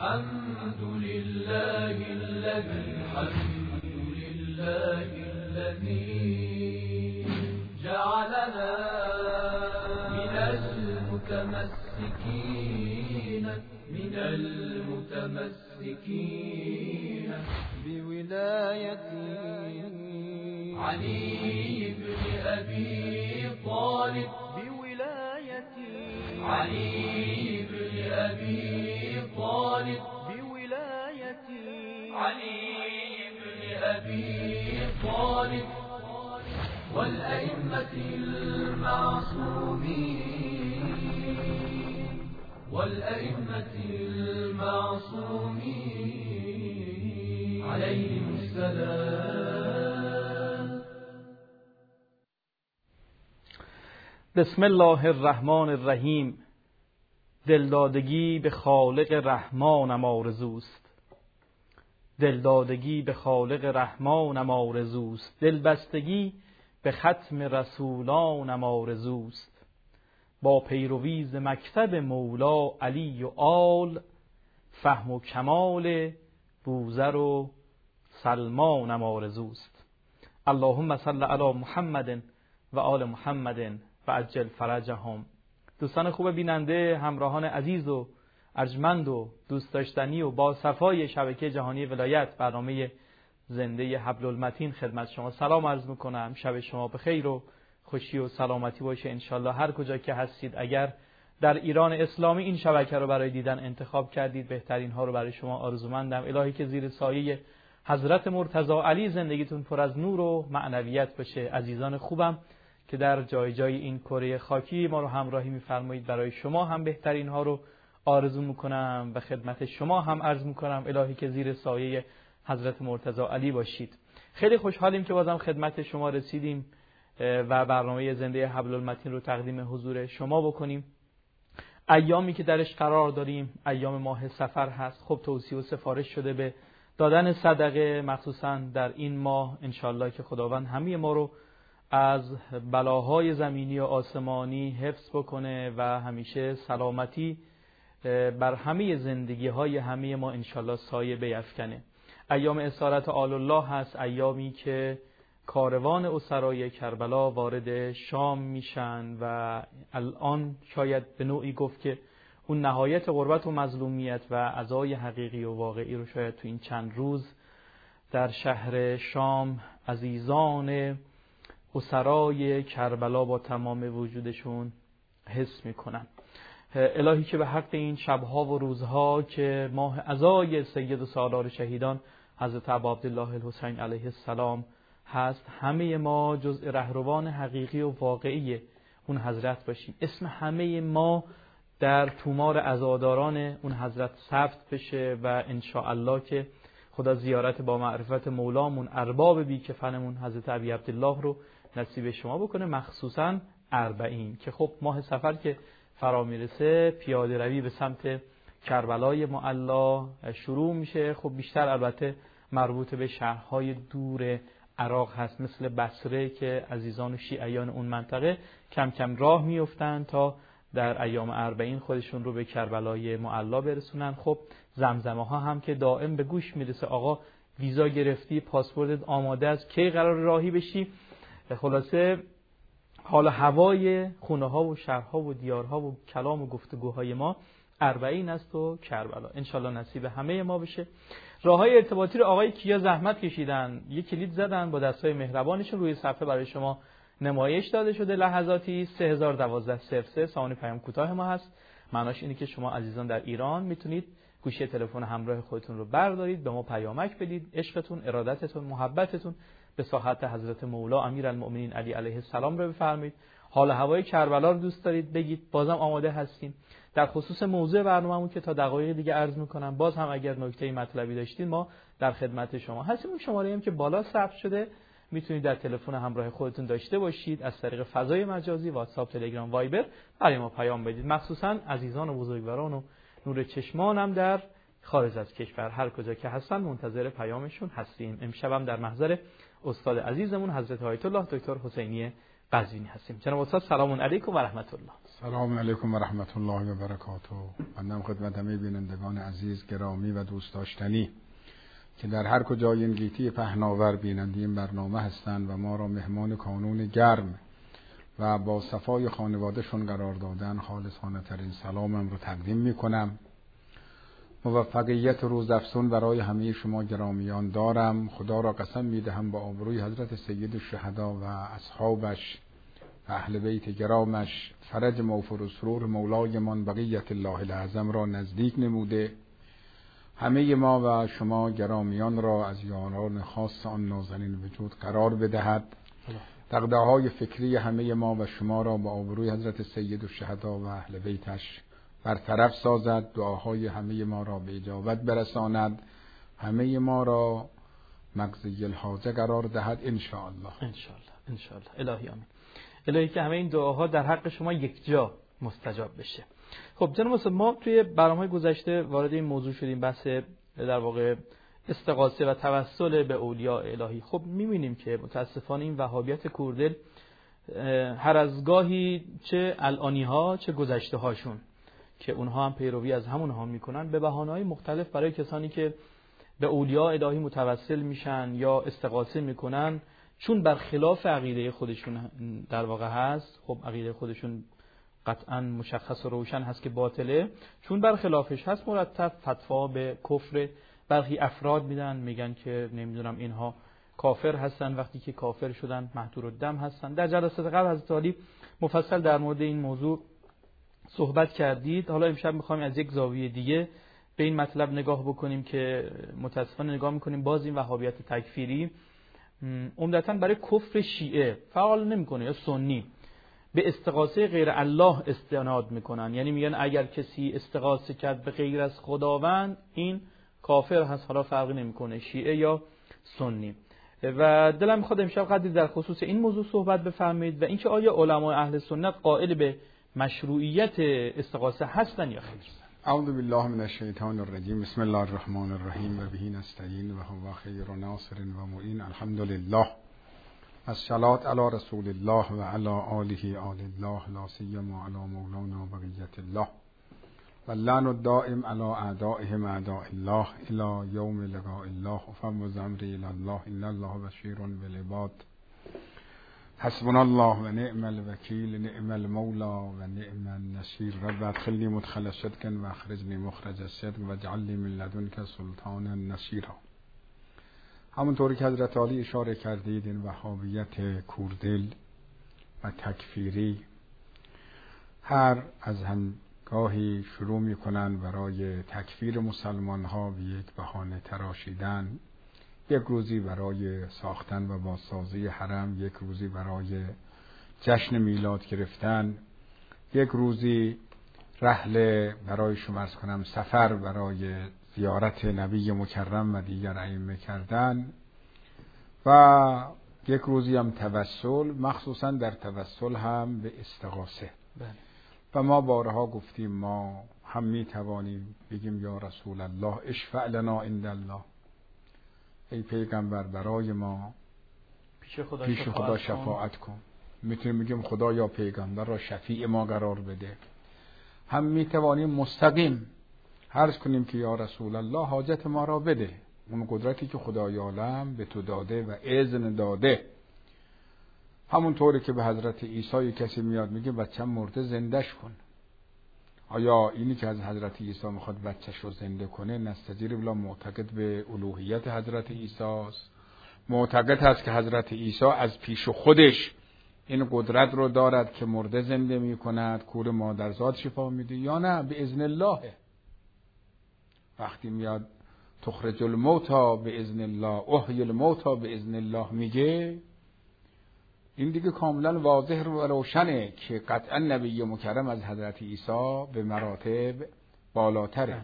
الحمد لله الذي جعلنا من المتمسكين بولاية علي بن أبي طالب والأئمة المعصومين عليهم السلام. بسم الله الرحمن الرحیم. دلدادگی به خالق رحمانم آرزوست. دلبستگی به ختم رسولانم آرزوست. با پیروی ز مکتب مولا علی و آل، فهم و کمال بوذر و سلمانم آرزوست. اللهم صل علی محمد و آل محمد و عجل فرجهم. دوستان خوب بیننده، همراهان عزیز و ارجمند و دوست داشتنی و با صفای شبکه جهانی ولایت، برنامه زنده حبل المتین خدمت شما سلام عرض میکنم. شب شما بخیر و خوشی و سلامتی باشه انشالله هر کجا که هستید. اگر در ایران اسلامی این شبکه رو برای دیدن انتخاب کردید، بهترین ها رو برای شما آرزومندم. الهی که زیر سایه حضرت مرتضی علی زندگیتون پر از نور و معنویت باشه. عزیزان خوبم که در جای جای این کره خاکی ما رو همراهی می‌فرمایید، برای شما هم بهترین ها رو آرزو میکنم و خدمت شما هم عرض میکنم الهی که زیر سایه حضرت مرتضی علی باشید. خیلی خوشحالیم که بازم خدمت شما رسیدیم و برنامه زنده حبل المتین رو تقدیم حضور شما بکنیم. ایامی که درش قرار داریم ایام ماه صفر هست. خب توصیه و سفارش شده به دادن صدقه، مخصوصا در این ماه انشالله که خداوند همه ما رو از بلاهای زمینی و آسمانی حفظ بکنه و همیشه سلامتی بر همه زندگی های همه ما انشالله سایه بیفکنه. ایام اسارت آل الله هست، ایامی که کاروان اسرای کربلا وارد شام میشن و الان شاید به نوعی گفت که اون نهایت غربت و مظلومیت و عزای حقیقی و واقعی رو شاید تو این چند روز در شهر شام عزیزان اسرای کربلا با تمام وجودشون حس میکنن. الهی که به حق این شبها و روزها که ماه عزای سید و سالار شهیدان حضرت ابا عبدالله الحسین علیه السلام هست، همه ما جزء رهروان حقیقی و واقعی اون حضرت باشیم. اسم همه ما در تومار عزاداران اون حضرت ثبت بشه و انشاءالله که خدا زیارت با معرفت مولامون ارباب بی کفنمون حضرت ابی عبدالله رو نصیب شما بکنه، مخصوصا اربعین که خب ماه صفر که فرا میرسه پیاده روی به سمت کربلای معلا شروع میشه. خب بیشتر البته مربوط به شهرهای دور عراق هست، مثل بصره که عزیزان و شیعیان اون منطقه کم کم راه میفتن تا در ایام اربعین خودشون رو به کربلای معلا برسونن. خب زمزمه ها هم که دائم به گوش میرسه، آقا ویزا گرفتی، پاسپورتت آماده است، کی قرار راهی بشی. خلاصه حال هوای خونه ها و شهرها و دیارها و کلام و گفتگوهای ما اربعین است و کربلا انشالله نصیب همه ما بشه. راههای ارتباطی رو آقای کیا زحمت کشیدن، یک کلید زدن با دستای مهربانشون، روی صفحه برای شما نمایش داده شده. لحظاتی 3012 سامانه پیام کوتاه ما هست. معناش اینه که شما عزیزان در ایران میتونید گوشی تلفن همراه خودتون رو بردارید، به ما پیامک بدید، عشقتون، ارادتتون، محبتتون به ساحت حضرت مولا امیرالمؤمنین علی علیه السلام رو بفرمایید. حال هوای کربلا رو دوست دارید بگید، بازم آماده هستیم. در خصوص موضوع برنامه‌مون که تا دقایق دیگه عرض می‌کنم، باز هم اگر نکته مطلبی داشتین ما در خدمت شما هستیم. شماره هم که بالا ثبت شده میتونید در تلفن همراه خودتون داشته باشید، از طریق فضای مجازی واتساپ، تلگرام، وایبر برای ما پیام بدید. مخصوصا عزیزان و بزرگواران و نور چشمان هم در خارج از کشور هر کجا که هستن منتظر پیامشون هستیم. امشب هم در محضر استاد عزیزمون حضرت آیت الله دکتر حسینی قزوینی هستیم. جناب استاد سلام علیکم و رحمت الله. سلام علیکم و رحمت الله و برکاته. بنده خدمت همه بینندگان عزیز گرامی و دوست داشتنی که در هر کجای این گیتی پهناور بیننده این برنامه هستند و ما را مهمان کانون گرم و با صفای خانوادهشون قرار دادن، خالصانه ترین سلامم رو تقدیم می کنم. موفقیت روزافزون برای همه شما گرامیان دارم. خدا را قسم می دهم با آبروی حضرت سید الشهدا و اصحابش و اهل بیت گرامش فرج موفر و سرور مولایمان بقیت الله الاعظم را نزدیک نموده، همه ما و شما گرامیان را از یاران خاص آن نازنین وجود قرار بدهد. دغدغه‌های فکری همه ما و شما را با آبروی حضرت سید الشهدا و اهل بیتش برطرف سازد. دعاهای همه ما را به اجابت برساند، همه ما را مقضی الحاجه قرار دهد ان شاء الله. ان شاء الله. الهی آمین. الهی که همه این دعاها در حق شما یک جا مستجاب بشه. خب جناب استاد، ما توی برنامه‌های گذشته وارد این موضوع شدیم، بحث در واقع استغاثه و توسل به اولیاء الهی. خب می‌بینیم که متاسفانه این وهابیت کوردل هر از گاهی چه الانی‌ها چه گذشته‌هاشون که اونها هم پیروی از همونها میکنن، به بهانه‌های مختلف برای کسانی که به اولیاء الهی متوسل میشن یا استغاثه میکنن، چون برخلاف عقیده خودشون در واقع هست. خب عقیده خودشون قطعا مشخص و روشن هست که باطله، چون برخلافش هست مرتب فتوا به کفر برخی افراد میدن، میگن که نمیدونم اینها کافر هستن، وقتی که کافر شدن محضور الدم هستن. در جلسات قبل حضرت علی مفصل در مورد این موضوع صحبت کردید. حالا امشب میخوایم از یک زاویه دیگه به این مطلب نگاه بکنیم که متاسفانه نگاه میکنیم باز این وهابیت تکفیری عمدتاً برای کفر شیعه فعال نمیکنه یا سنی، به استغاثه غیر الله استناد میکنن. یعنی میگن اگر کسی استغاثه کرد به غیر از خداوند این کافر هست، حالا فرقی نمیکنه شیعه یا سنی. و دلم میخواد امشب قدری در خصوص این موضوع صحبت بفرمایید و اینکه آیا علمای اهل سنت قائل به مشروعیت استغاثه هستن یا خیر. اعوذ بالله من الشیطان الرجیم. بسم الله الرحمن الرحیم و به نستعین و هو خیر ناصر و معین. الحمدلله. الصلاة علی رسول الله و علی آله آل الله، لا سیما علی مولانا بقیت الله، و اللعن الدائم علی اعدائهم اعداء الله الی یوم لقاء الله. افوض امری الی الله ان الله بشیر بالعباد. حسبنا الله و نعم الوکیل، نعم المولا و نعم النصیر. رب ادخلنی مدخل صدق و اخرجنی مخرج صدق و اجعل لی من لدنک سلطانا نصیرا. همونطوری که حضرت علی اشاره کردید، این وهابیت کوردل و تکفیری هر از هنگاهی شروع میکنن برای تکفیر مسلمان ها به یک بهانه تراشیدن، یک روزی برای ساختن و بازسازی حرم، یک روزی برای جشن میلاد گرفتن، یک روزی رحله برای شمارس کنم سفر برای زیارت نبی مکرم و دیگر ائمه کردن، و یک روزی هم توسل، مخصوصا در توسل هم به استغاثه. و ما بارها گفتیم ما هم می توانیم بگیم یا رسول الله اشفع لنا عند الله، ای پیغمبر برای ما پیش خدا شفاعت کن. میتونیم بگیم خدا یا پیغمبر را شفیع ما قرار بده. هم میتوانیم مستقیم عرض کنیم که یا رسول الله حاجت ما را بده، اون قدرتی که خدای عالم به تو داده و اذن داده. همونطوری که به حضرت عیسی کسی میاد میگه بچه‌م مرده زندهش کن. آیا اینی که از حضرت عیسی میخواد بچه‌ش رو زنده کنه؟ نستجیر بلا معتقد به الوهیت حضرت عیسی است، معتقد هست که حضرت عیسی از پیش خودش این قدرت رو دارد که مرده زنده میکند، کور مادرزاد شفا میده، یا نه به اذن الله. وقتی میاد تخرج الموتى به اذن الله، احیی الموتى به اذن الله میگه، این دیگه کاملا واضح و روشنه که قطعا نبی مکرم از حضرت عیسی به مراتب بالاتره.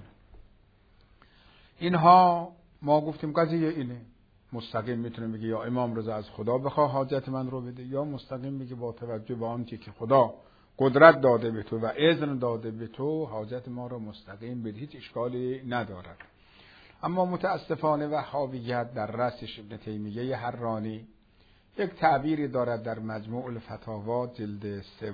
اینها ما گفتیم قضیه اینه. مستقیم میتونه بگه یا امام رضا از خدا بخواه حاجت من رو بده، یا مستقیم میگه با توجه به آنچه که خدا قدرت داده به تو و اذن داده به تو حاجت ما رو مستقیم بده، هیچ اشکالی ندارد. اما متاسفانه وهابیت در رأسش ابن تیمیه حرانی یک تعبیری دارد در مجموع الفتاوا جلد 3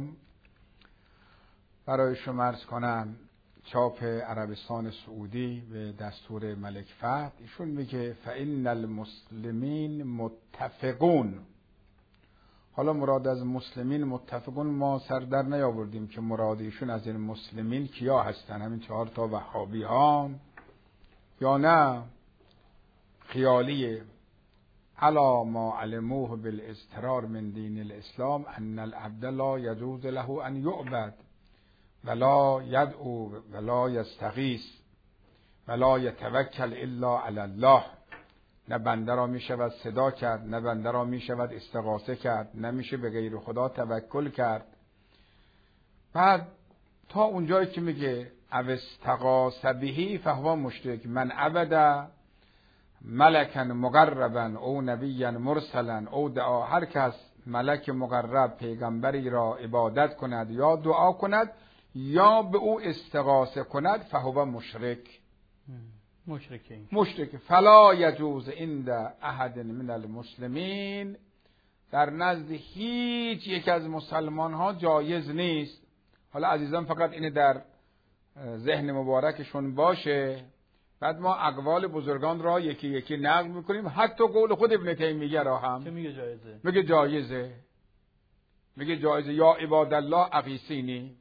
برای شما عرض کنم، چاپ عربستان سعودی به دستور ملک فهد. ایشون میگه فإن المسلمین متفقون. حالا مراد از مسلمین متفقون ما سر در نیاوردیم که مراد ایشون از این مسلمین کیا هستن، همین 4 تا وهابی ها یا نه خیالیه. علا ما علموه بالاضطرار من دین الاسلام ان العبد لا یجوز له ان یعبد ولا یدعو ولا یستغیث ولا یتوکل الا علی الله. نه بنده را می شود صدا کرد، نه بنده را می شود استغاثه کرد، نمیشه به غیر خدا توکل کرد. بعد تا اونجایی که میگه او استغاث به فهو مشرک. من عبد ملکا مقربا او نبیا مرسلا او دعا. هر کس ملک مقرب پیغمبری را عبادت کند یا دعا کند یا به او استغاثه کند فهو مشرک. مشرک. فلا یجوز عند احد من المسلمین. در نزد هیچ یک از مسلمان ها جایز نیست. حالا عزیزان فقط اینه در ذهن مبارکشون باشه. بعد ما اقوال بزرگان را یکی یکی نقل میکنیم، حتی قول خود ابن تیمیه را هم که میگه جایزه. میگه جایزه. یا عبادالله اغیثینی.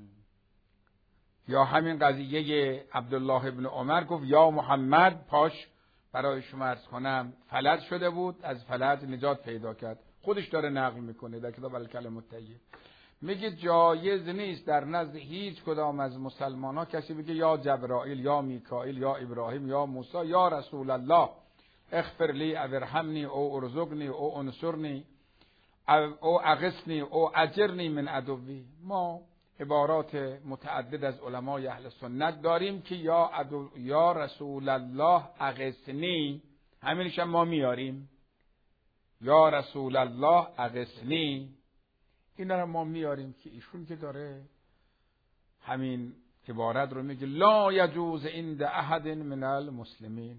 یا همین قضیه عبدالله ابن عمر گفت یا محمد پاش برای شما عرض کنم فلج شده بود، از فلج نجات پیدا کرد. خودش داره نقل میکنه در کتاب الکلم الطیب. میگه جایز نیست در نزد هیچ کدام از مسلمان ها کسی بگه یا جبرائیل یا میکائیل یا ابراهیم یا موسی یا رسول الله اغفر لی او ارحمنی او ارزقنی او انصرنی او اغثنی او اجرنی من عدوی. ما عبارات متعدد از علمای اهل سنت داریم که یا رسول الله اغثنی، همینش هم ما میاریم. یا رسول الله اغثنی، اینا رو ما میاریم که ایشون که داره همین عبارت رو میگه لا یجوز عند احد من المسلمین.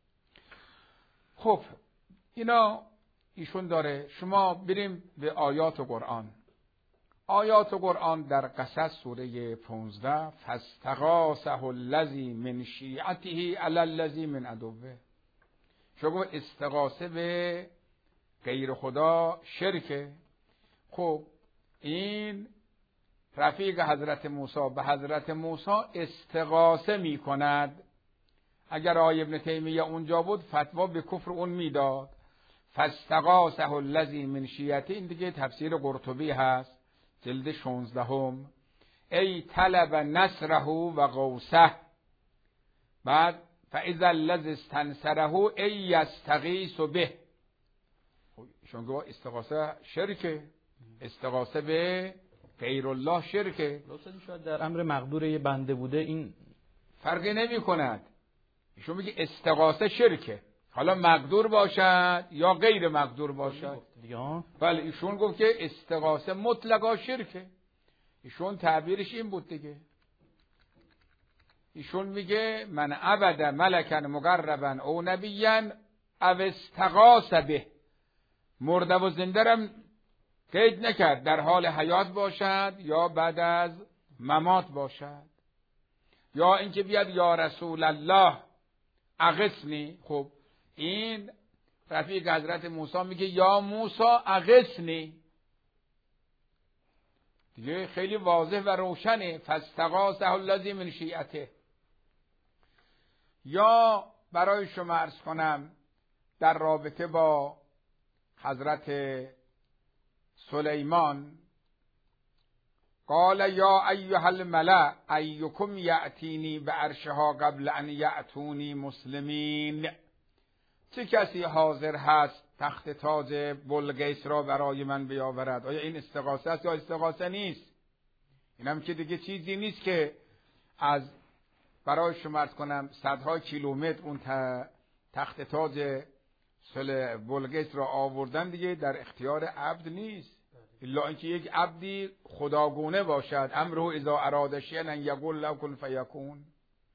خب اینا ایشون داره. شما بریم به آیات قرآن. آیات قرآن در قصص سوره 15 فاستغاثه الذی من شیعته علی الذی من عدوه. شما استغاثه به غیر خدا شرکه. خب این رفیق حضرت موسی به حضرت موسی استغاثه می کند. اگر آیه ابن تیمیه اونجا بود فتوا به کفر اون میداد. فاستغاثه الذی من شیعته، این دیگه تفسیر قرطبی هست جلد 16. ای طلب نصره و غوثه. بعد فاذا الذی استنصره ای یستغیث به. شون گفت استغاثه شرکه، استغاثه به غیر الله شرکه. شاید در امر مقدور یه بنده بوده این فرقی نمی کند. ایشون میگه استغاثه شرکه، حالا مقدور باشد یا غیر مقدور باشد. بله ایشون گفت که استغاثه مطلقا شرکه. ایشون تعبیرش این بود دیگه. ایشون میگه من عبد ملکا مقربا او نبیا او استغاث به. مرده و زنده رم قید نکرد، در حال حیات باشد یا بعد از ممات باشد. یا اینکه بیاد یا رسول الله اغثنی. خب این رفیق حضرت موسی میگه یا موسی اغثنی، دیگه خیلی واضح و روشنه. فاستغاثه الذی من شیعته. یا برای شما عرض کنم در رابطه با حضرت سلیمان قال یا ایها الملأ ایکم یأتینی بعرشها قبل ان یأتونی مسلمین. چه کسی حاضر هست تخت تاج بلقیس را برای من بیاورد؟ آیا این استغاثه است یا استغاثه نیست؟ اینم که دیگه چیزی نیست که از برای شما عرض کنم صدها کیلومتر اون تخت تاج بلقیس را آوردن، دیگه در اختیار عبد نیست الا اینکه یک عبدی خداگونه باشد. امره اذا اراد شیئا ان یقول له کن فیکون.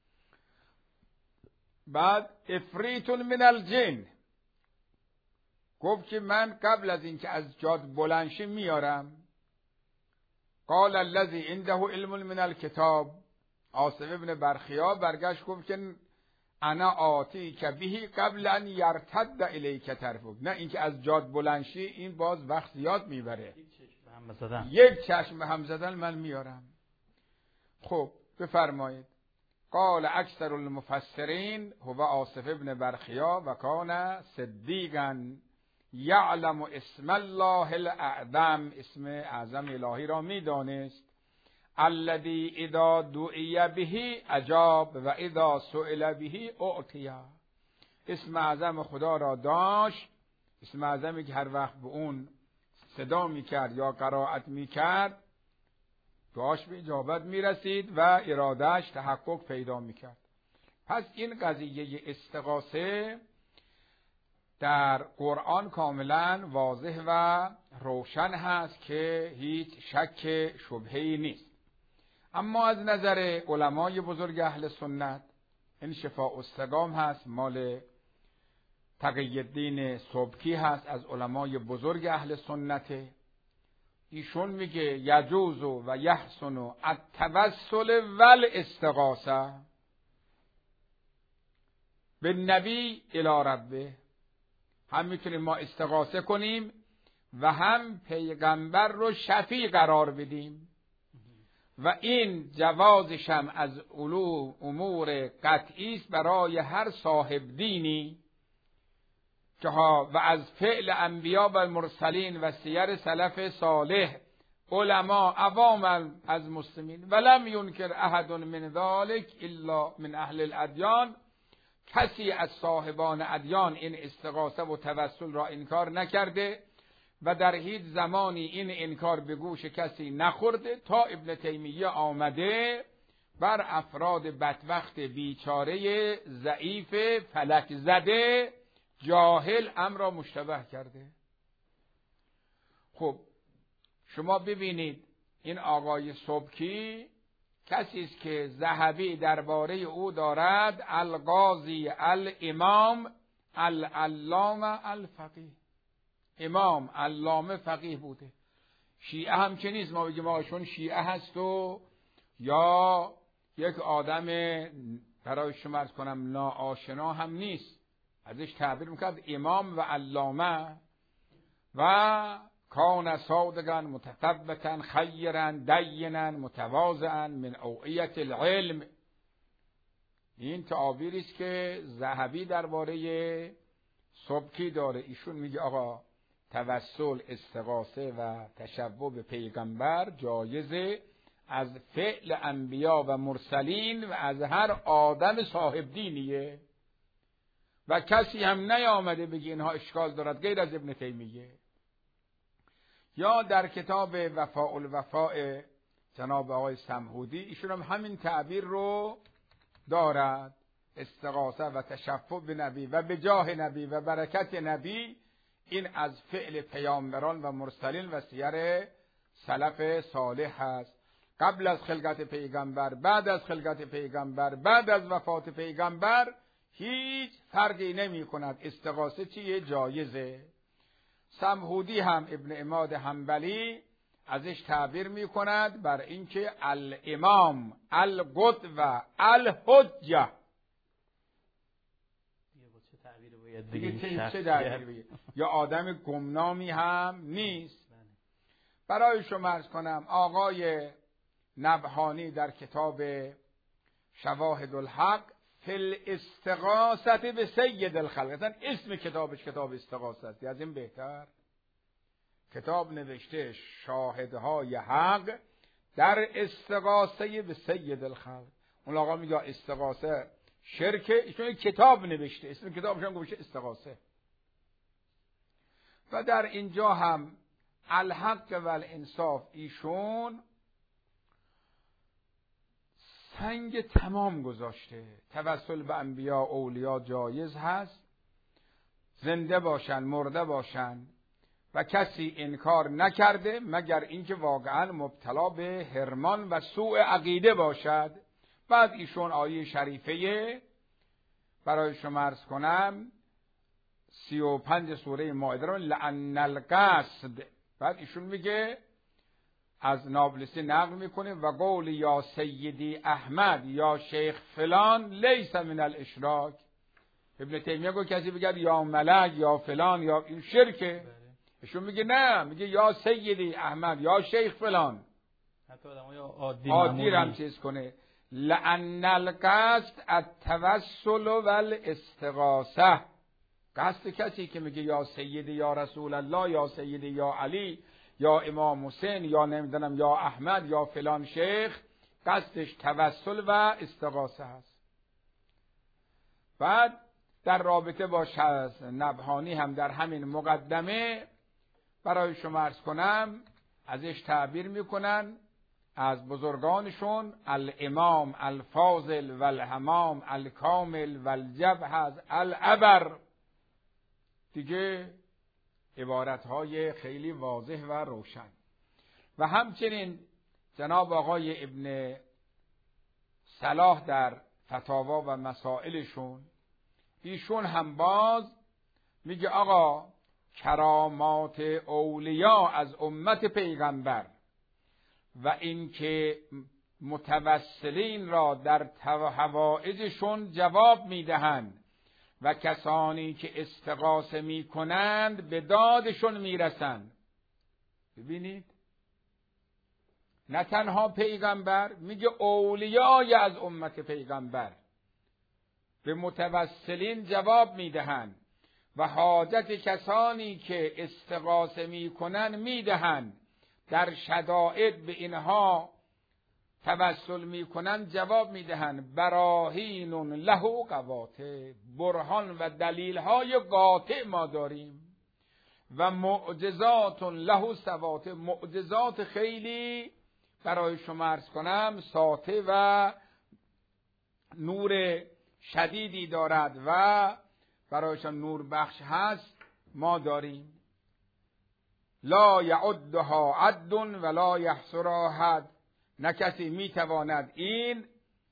بعد افریت من الجن گفت که من قبل از اینکه از جاد بلند شه میارم. قال الذی عنده علم من الکتاب، عاصم ابن برخیا برگشت گفت که انا آتی که بهی قبل ان یرتد الیک طرفک، نه اینکه از جاد بلند شی این باز وقت زیاد میبره، یک چشم به هم زدن من میارم. خب بفرمایید. قال اکثر المفسرین هو عاصف ابن برخیا و کان صدیقا یعلم اسم الله الاعظم، اسم اعظم الهی را میدانست. الذی اذا دعی به اجاب و اذا سئل به اعطی، اسم اعظم خدا را داشت، اسم اعظمی که هر وقت به اون صدا میکرد یا قرائت میکرد دعاش به اجابت میرسید و ارادهش تحقق پیدا میکرد. پس این قضیه استغاثه در قرآن کاملا واضح و روشن هست که هیچ شک شبهه‌ای نیست. اما از نظر علمای بزرگ اهل سنت این شفاء السقام هست، مال تقی الدین سبکی هست، از علمای بزرگ اهل سنت. ایشون میگه یجوز و یحسن التوسل والاستغاثه به نبی الی ربه، هم میتونیم ما استغاثه کنیم و هم پیغمبر رو شفیع قرار بدیم و این جوازش هم از امور قطعی است برای هر صاحب دینی که و از فعل انبیا و مرسلین و سیر سلف صالح علما عوام از مسلمین ولم ینکر احد من ذلك الا من اهل الادیان، کسی از صاحبان ادیان این استغاثه و توسل را انکار نکرده و در هیچ زمانی این انکار به گوش کسی نخورده تا ابن تیمیه آمده بر افراد بدبخت بیچاره ضعیف فلک زده جاهل امر را مشتبه کرده. خب شما ببینید این آقای سبکی کسی است که ذهبی درباره او دارد القاضی الامام العلامه الفقیه، امام علامه فقیه بوده. شیعه هم که نیست ما بگیم آقایشون شیعه هست و یا یک آدم برای شما عرض کنم ناآشنا هم نیست، ازش تعبیر میکرد امام و علامه. و کان صادقا متثبتا خیرا دینا متواضعا من اوعیة العلم، این تعابیری است که ذهبی درباره سبکی داره. ایشون میگه آقا توسل، استغاثه و تشبه به پیغمبر جایزه از فعل انبیا و مرسلین و از هر آدم صاحب دینیه و کسی هم نیامده بگه اینها اشکال دارد غیر از ابن تیمیه. یا در کتاب وفاء الوفاء جناب آقای سمهودی ایشون هم همین تعبیر رو دارد، استغاثه و تشفع به نبی و به جاه نبی و برکت نبی این از فعل پیامبران و مرسلین و سیر سلف صالح هست. قبل از خلقت پیغمبر، بعد از خلقت پیغمبر، بعد از وفات پیغمبر هیچ فرقی نمی کند. استغاثه چیه؟ جایزه. سمهودی هم ابن عماد حنبلی ازش تعبیر می کند بر اینکه الامام القدوه الحجه. یا آدم گمنامی هم نیست. برای شما عرض کنم آقای نبهانی در کتاب شواهد الحق فی الاستغاثه به سید الخلق، اسم کتابش کتاب استغاثه است، از این بهتر کتاب نوشته شاهدهای حق در استغاثه به سید الخلق. اون آقا میگه استغاثه شرکه، ایشون کتاب نوشته اسم کتابش هم گوشه استغاثه. و در اینجا هم الحق و الانصاف ایشون سنگ تمام گذاشته. توسل به انبیا اولیا جایز هست، زنده باشن مرده باشن و کسی انکار نکرده مگر اینکه واقعا مبتلا به حرمان و سوء عقیده باشد. بعد ایشون آیه شریفه برای شما عرض کنم 35 سوره مائده رو لأن القصد، بعد ایشون میگه از نابلسی نقل میکنه و قول یا سیدی احمد یا شیخ فلان لیس من الاشراک. ابن تیمیه گفت کسی بگه یا ملک یا فلان یا این شرکه، ایشون میگه نه، میگه یا سیدی احمد یا شیخ فلان، حتی آدمی هم چیز کنه. لأن القصد التوسل والاستغاثه، قصد کسی که میگه یا سیدی یا رسول الله یا سیدی یا علی یا امام حسین یا نمیدونم یا احمد یا فلان شیخ، قصدش توسل و استغاثه هست. بعد در رابطه با نبهانی هم در همین مقدمه برای شما عرض کنم، ازش تعبیر میکنن از بزرگانشون الامام الفاضل والحمام الکامل والجبهز الابر، دیگه عبارتهای خیلی واضح و روشن. و همچنین جناب آقای ابن صلاح در فتاوا و مسائلشون، ایشون هم باز میگه آقا کرامات اولیاء از امت پیغمبر و اینکه متوسلین را در حوائجشون جواب میدهند و کسانی که استغاثه میکنند به دادشون میرسند. ببینید نه تنها پیغمبر، میگه اولیای از امت پیغمبر به متوسلین جواب میدهند و حاجت کسانی که استغاثه میکنند میدهند، در شدائد به اینها توسل میکنند جواب میدهند. براهین له قواطع، برهان و دلیل های قاطع ما داریم و معجزات له سواطع، معجزات خیلی برای شما عرض کنم ساطع و نور شدیدی دارد و برایشان نور بخش هست ما داریم. لا یعدها عد ولا یحصرها حد، نه کسی میتواند این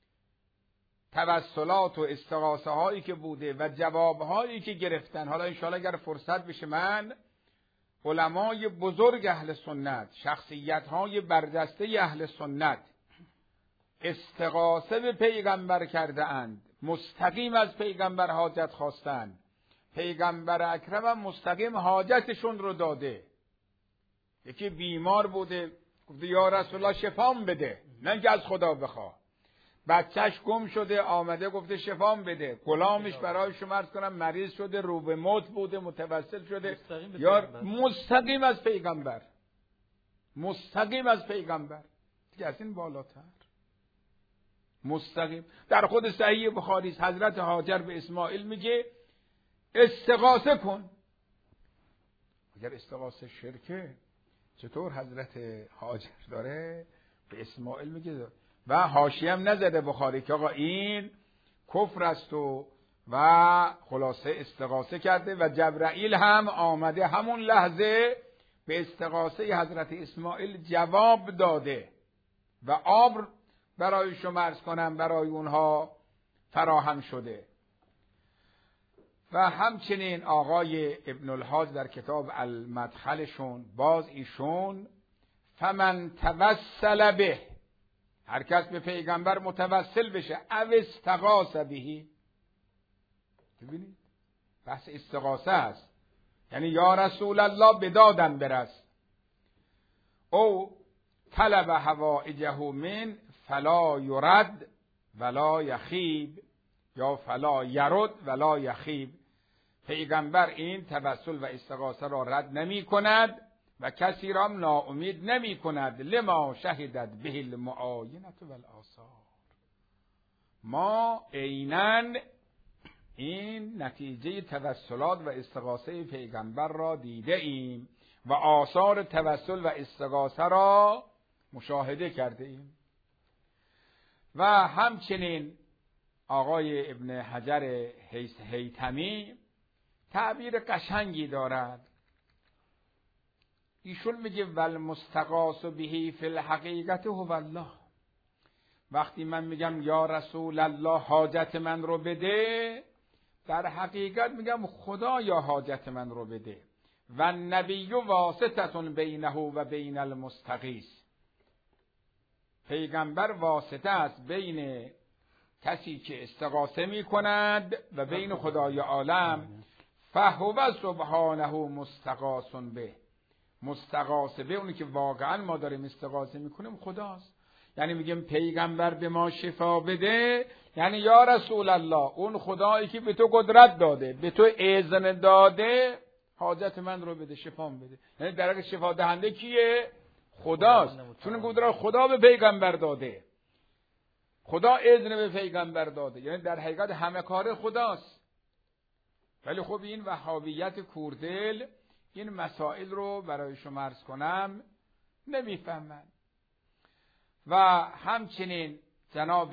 توسلات و استغاثه هایی که بوده و جواب هایی که گرفتن، حالا انشاءالله اگر فرصت بشه من علمای بزرگ اهل سنت، شخصیت های برجسته اهل سنت استغاثه به پیغمبر کرده اند، مستقیم از پیغمبر حاجت خواستند، پیغمبر اکرم هم مستقیم حاجتشون رو داده. یکی بیمار بوده گفته یا رسول الله شفام بده، نه اینکه از خدا بخواه. بچهش گم شده آمده گفته شفام بده. غلامش برای شما عرض کنم مریض شده رو به موت بوده متوسل شده، یا مستقیم از پیغمبر، مستقیم از پیغمبر، دیگه از این بالاتر مستقیم. در خود صحیح بخاری حضرت هاجر به اسماعیل میگه استغاثه کن. اگر استغاثه شرکه، چطور حضرت هاجر داره به اسماعیل میگه؟ و حاشیه هم نزده بخاری که آقا این کفر است و خلاصه استغاثه کرده و جبرائیل هم آمده همون لحظه به استغاثه حضرت اسماعیل جواب داده و آب برای شما عرض کنم برای اونها فراهم شده. و همچنین آقای ابن الحاج در کتاب المدخلشون باز ایشون فمن توسل به، هر کس به پیغمبر متوسل بشه، او استغاث بهی، ببینید بحث استغاثه است، یعنی یا رسول الله به دادم برس، او طلب حوائجه من فلا یرد ولا یخیب، یا فلا یرد ولا یخیب. پیغمبر این توسل و استغاثه را رد نمی کند و کسی را ناامید نمی کند. لما شهدت به المعاینة والآثار، ما عیناً این نتیجه توسلات و استغاثه پیغمبر را دیده ایم و آثار توسل و استغاثه را مشاهده کرده ایم. و همچنین آقای ابن حجر هیثمی تعبیر قشنگی دارد. ایشون میگه والمستغاث به فی الحقیقت هو الله. وقتی من میگم یا رسول الله حاجت من رو بده، در حقیقت میگم خدا یا حاجت من رو بده و نبی واسطه بینه و بین المستغیث. پیغمبر واسطه است بین کسی که استغاثه میکند و بین خدای عالم. فهو سبحانه مستغاث به. مستغاث به اونی که واقعا ما داریم استغاثه میکنیم خداست. یعنی میگیم پیغمبر به ما شفا بده، یعنی یا رسول الله اون خدایی که به تو قدرت داده، به تو اذن داده، حاجت من رو بده، شفام بده. یعنی در حقیقت شفا دهنده کیه؟ خداست. چون قدرت خدا به پیغمبر داده، خدا اذن به پیغمبر داده، یعنی در حقیقت همه کار خداست. ولی خب این وهابیت کوردل این مسائل رو برای شما عرض کنم نمیفهمن. و همچنین جناب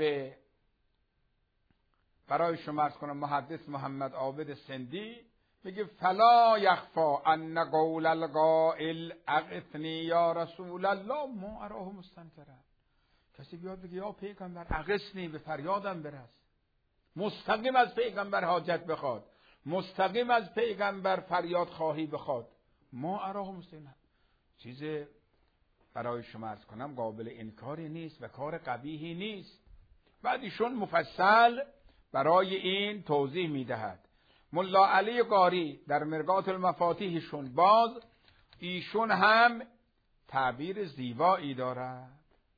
برای شما عرض کنم محدث محمد عابد سندی میگه فلا یخفا ان قول القائل اغثنی یا رسول الله ما اراه مستنکرا. کسی بیاد بگه یا پیغمبر اغثنی، به فریادم برس، مستقیم از پیغمبر حاجت بخواد، مستقیم از پیغمبر فریاد خواهی بخواد، ما اراه مستنکرا، چیز برای شما عرض کنم قابل انکاری نیست و کار قبیحی نیست. بعد ایشون مفصل برای این توضیح میدهد. ملا علی قاری در مرقات المفاتیحشون باز ایشون هم تعبیر زیبایی دارد.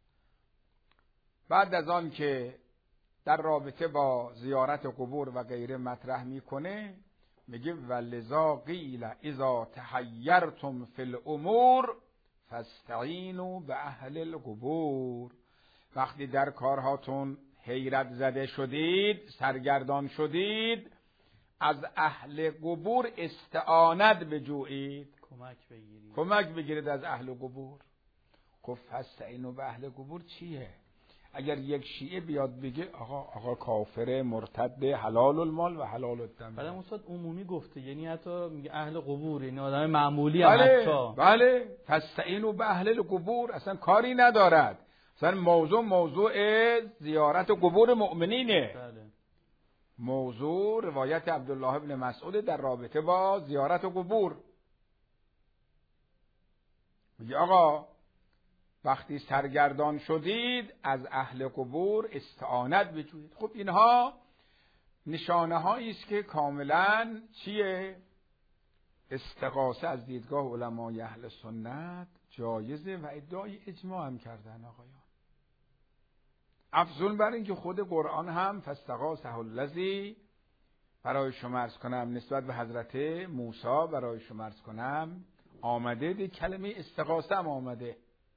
بعد از آن که در رابطه با زیارت قبور و غیره مطرح میکنه میگه ولذا قیل اذا تحیرتم فی الامور فاستعینوا به اهل القبور. وقتی در کارهاتون حیرت زده شدید، سرگردان شدید، از اهل قبور استعانت بجویید، کمک بگیرید از اهل قبور. خب فاستعینوا به اهل قبور چیه؟ اگر یک شیعه بیاد بگه آقا کافر مرتد حلال المال و حلال الدم، بعد استاد عمومی گفته، یعنی حتی میگه اهل قبور یعنی آدم معمولی هم حتی. بله فاستعینوا به اهل القبور اصلا کاری ندارد. اصلا موضوع زیارت قبور مؤمنینه. بله. موضوع روایت عبدالله ابن مسعود در رابطه با زیارت قبور. میگه آقا وقتی سرگردان شدید از اهل قبور استعانت بجویید. خب اینها نشانه هایی است که کاملا چیه؟ استغاثه از دیدگاه علمای اهل سنت جایزه و ادعای اجماع هم کردن آقایان. افزون بر این که خود قرآن هم فاستغاثه الذی برای شما عرض کنم نسبت به حضرت موسی برای شما عرض کنم آمده، دی کلمه استغاثه هم آمده.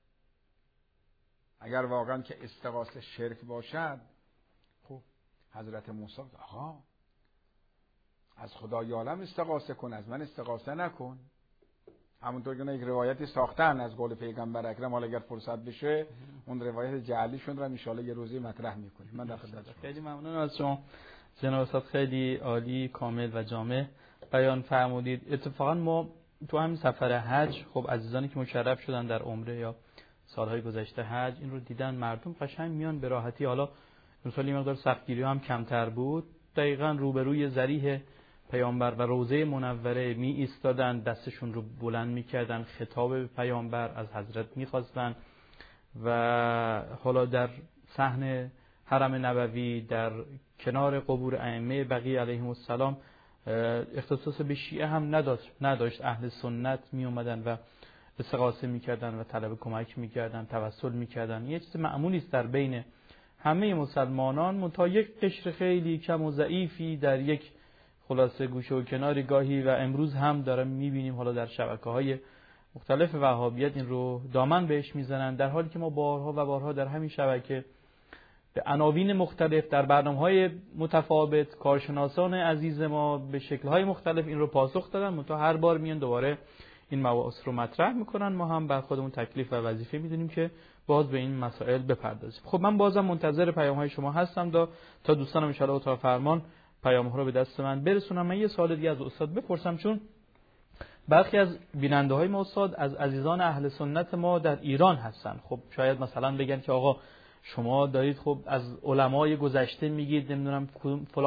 اگر واقعا که استغاثه شرک باشد، خب حضرت موسی آقا از خدای عالم استغاثه کن، از من استغاثه نکن. همونطور که یک روایتی ساختن از قول پیغمبر اکرم، حالا اگر فرصت بشه اون روایت جعلیشون رو ان شاءالله یه روزی مطرح میکنیم. من در خدمتتون. خیلی ممنون از شما جناب استاد، خیلی عالی، کامل و جامع بیان فرمودید. اتفاقا ما تو همین سفر حج، خب عزیزانی که مشرف شدن در عمره یا سالهای گذشته حج، این رو دیدن مردم قشنگ میان به راحتی. حالا مثلا این مقدار سختگیری هم کمتر بود، دقیقاً روبروی ضریح پیامبر و روضه منوره می ایستادن، دستشون رو بلند میکردن، خطاب به پیامبر از حضرت میخواستن. و حالا در صحن حرم نبوی در کنار قبور ائمه بقیه علیهم السلام اختصاص به شیعه هم نداشت. اهل سنت می اومدن و استغاثه میکردن و طلب کمک میکردن، توسل میکردن. یه چیز معمولی است در بین همه مسلمانان، منتها یک قشر خیلی کم و ضعیفی در یک خلاصه گوشه و کناری گاهی و امروز هم دارم میبینیم حالا در شبکه‌های مختلف وهابیت این رو دامن بهش میزنن، در حالی که ما بارها و بارها در همین شبکه به عناوین مختلف در برنامه‌های متفاوت کارشناسان عزیز ما به شکل‌های مختلف این رو پاسخ دادن، منتها هر بار میان دوباره این مباحث رو مطرح میکنن. ما هم بر خودمون تکلیف و وظیفه میدونیم که باز به این مسائل بپردازیم. خب من بازم منتظر پیام‌های شما هستم تا دوستانم ان شاءالله اتاق فرمان پیام‌ها رو به دست من برسونم. من یه سوال دیگه از استاد بپرسم، چون برخی از بیننده‌های ما استاد از عزیزان اهل سنت ما در ایران هستن. خب شاید مثلا بگن که آقا شما دارید خب از علمای گذشته میگید، نمیدونم فلان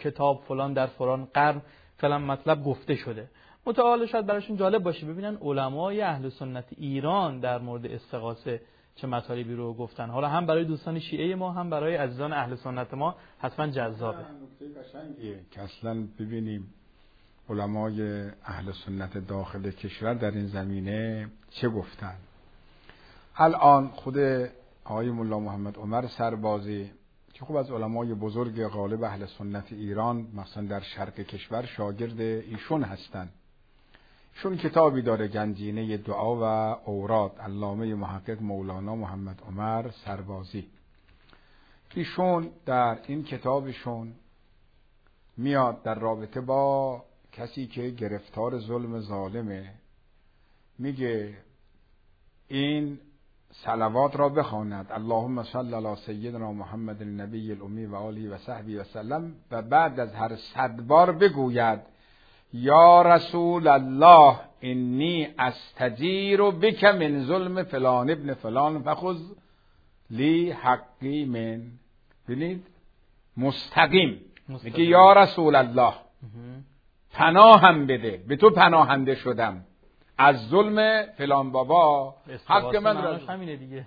کتاب فلان در فلان قرن فلان مطلب گفته شده. متعال شاید براشون جالب باشه ببینن علمای اهل سنت ایران در مورد استغاثه چه مطالبی رو گفتن. حالا هم برای دوستان شیعه ما هم برای عزیزان اهل سنت ما حتما جذابه. نکته قشنگیه که اصلا ببینیم علمای اهل سنت داخل کشور در این زمینه چه گفتن. الان خود آقای مولا محمد عمر سربازی که خوب از علمای بزرگ غالب اهل سنت ایران مثلا در شرق کشور شاگرد ایشون هستند. ایشون کتابی داره گنجینه دعا و اوراد، علامه محقق مولانا محمد عمر سربازی. ایشون در این کتابشون میاد در رابطه با کسی که گرفتار ظلم ظالمه میگه این صلوات را بخواند اللهم صل علی سیدنا محمد النبی الامی و آله و صحبه و سلم و بعد از هر 100 بار بگوید یا رسول الله انی استجیر بک من ظلم فلان ابن فلان فخذ لی حقی من. ببینید مستقیم میگه یا رسول الله پناهم بده، به تو پناهنده شدم از ظلم فلان بابا، حق من را همینه دیگه.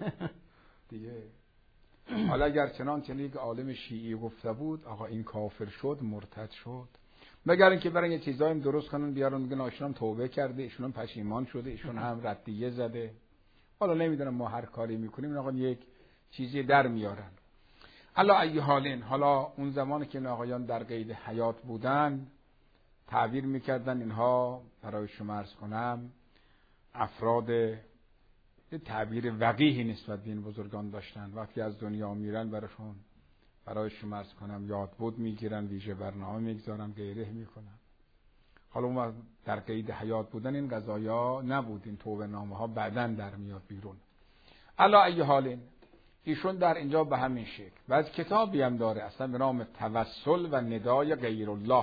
حالا اگر چنانچه یک عالم شیعی گفته بود آقا این کافر شد مرتد شد، مگر اینکه برای یه چیزایی درست کنن بیارن میگن ایشون هم توبه کرده، ایشون هم پشیمان شده، ایشون هم ردیه زده. حالا نمیدونم ما هر کاری میکنیم آقا یک چیزی در میارن. حالا ای حالین، حالا اون زمانی که این آقایان در قید حیات بودن تعبیر میکردن اینها برای شما عرض کنم افراد تعبیر وقیحی نسبت به این بزرگان داشتن. وقتی از دنیا میرن برای شما عرض کنم یاد بود میگیرن، ویژه برنامه میگذارن، غیره میکنن. حالا اون در قید حیات بودن این قضایا نبود، این توبه نامه ها بعداً در میاد بیرون. الا ای حالین ایشون در اینجا به همین شکل و از کتابی هم داره اصلا به نام توسل و ندای غیر الله.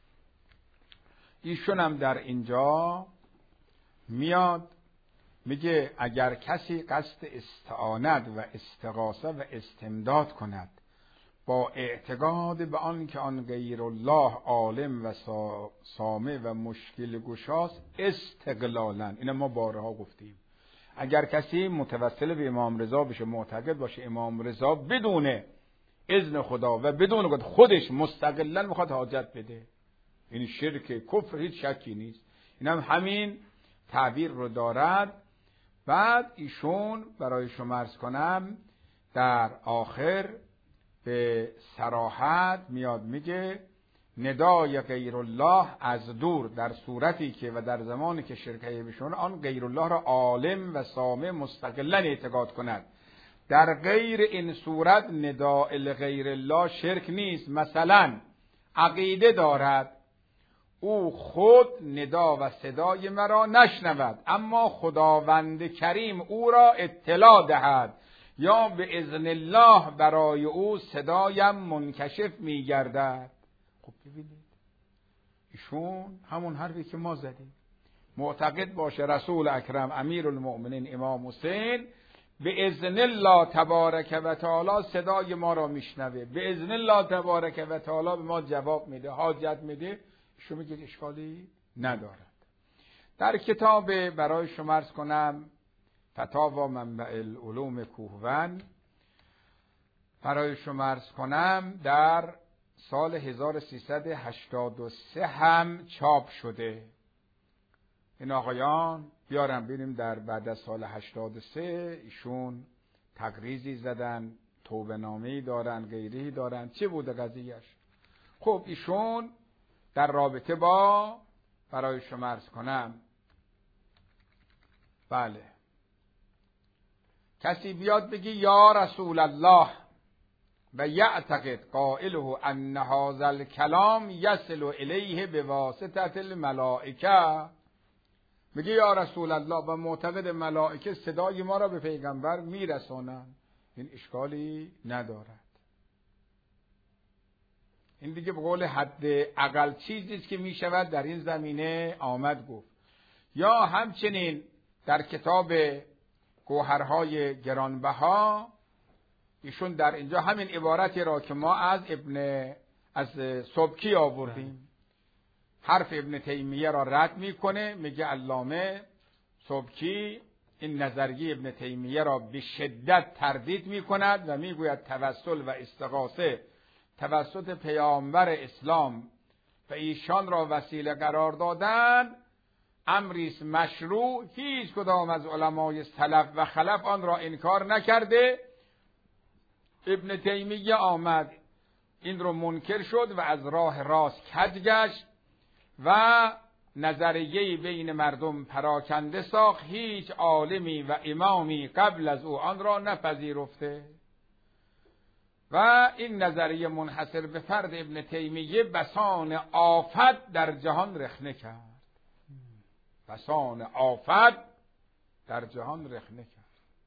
ایشون هم در اینجا میاد میگه اگر کسی قصد استعانت و استغاثه و استمداد کند با اعتقاد به آن که آن غیر الله عالم و سامع و مشکل گشاست استقلالا، این ما بارها گفتیم، اگر کسی متوسل به امام رضا بشه معتقد باشه امام رضا بدون اذن خدا و بدون خودش مستقلا میخواد حاجت بده، این شرک کفر هیچ شکی نیست. این هم همین تعبیر رو دارد. بعد ایشون برای شما عرض کنم در آخر به صراحت میاد میگه ندای غیر الله از دور در صورتی که و در زمانی که شرکه بشون آن غیر الله را عالم و سامع مستقلا اعتقاد کند. در غیر این صورت نداء لغیر الله شرک نیست. مثلا عقیده دارد او خود ندا و صدای مرا نشنود اما خداوند کریم او را اطلاع دهد یا به اذن الله برای او صدایم منکشف می‌گردد. خب ببینید ایشون همون حرفی که ما زدیم، معتقد باشه رسول اکرم امیر المؤمنین امام حسین به اذن الله تبارک و تعالی صدای ما را میشنوه، به اذن الله تبارک و تعالی به ما جواب میده، حاجت میده. شما میگید اشکالی ندارد. در کتاب برای شما عرض کنم فتاوا منبع العلوم کوهون برای شما عرض کنم در سال 1383 هم چاپ شده. این آقایان بیارم ببینیم در بعد از سال 83 ایشون تقریزی زدن، توبه نامه‌ای دارن، غیره‌ای دارن. چه بوده قضیهش؟ خب ایشون در رابطه با برای شما عرض کنم بله کسی بیاد بگی یا رسول الله و یعتقد قائله ان هذا الکلام یصل الیه بواسطه الملائکه، میگه یا رسول الله و معتقد ملائکه صدای ما را به پیغمبر میرسانند، این اشکالی ندارد. این دیگه به قول حد اقل چیزی است که میشود در این زمینه آمد گفت. یا همچنین در کتاب گوهرهای گرانبها ایشون در اینجا همین عبارتی را که ما از ابن از سبکی آوردیم. حرف ابن تیمیه را رد میکنه، میگه علامه سبکی این نظریه ابن تیمیه را به شدت تردید میکند و میگوید توسل و استغاثه توسط پیامبر اسلام و ایشان را وسیله قرار دادن امری است مشروع، هیچ کدام از علمای سلف و خلف آن را انکار نکرده. ابن تیمیه آمد این رو منکر شد و از راه راست کج گشت و نظریه‌ای بین مردم پراکنده ساخت. هیچ عالمی و امامی قبل از او آن را نپذیرفته و این نظریه منحصر به فرد ابن تیمیه بسان آفت در جهان رخنه کرد. بسان آفت در جهان رخنه کرد.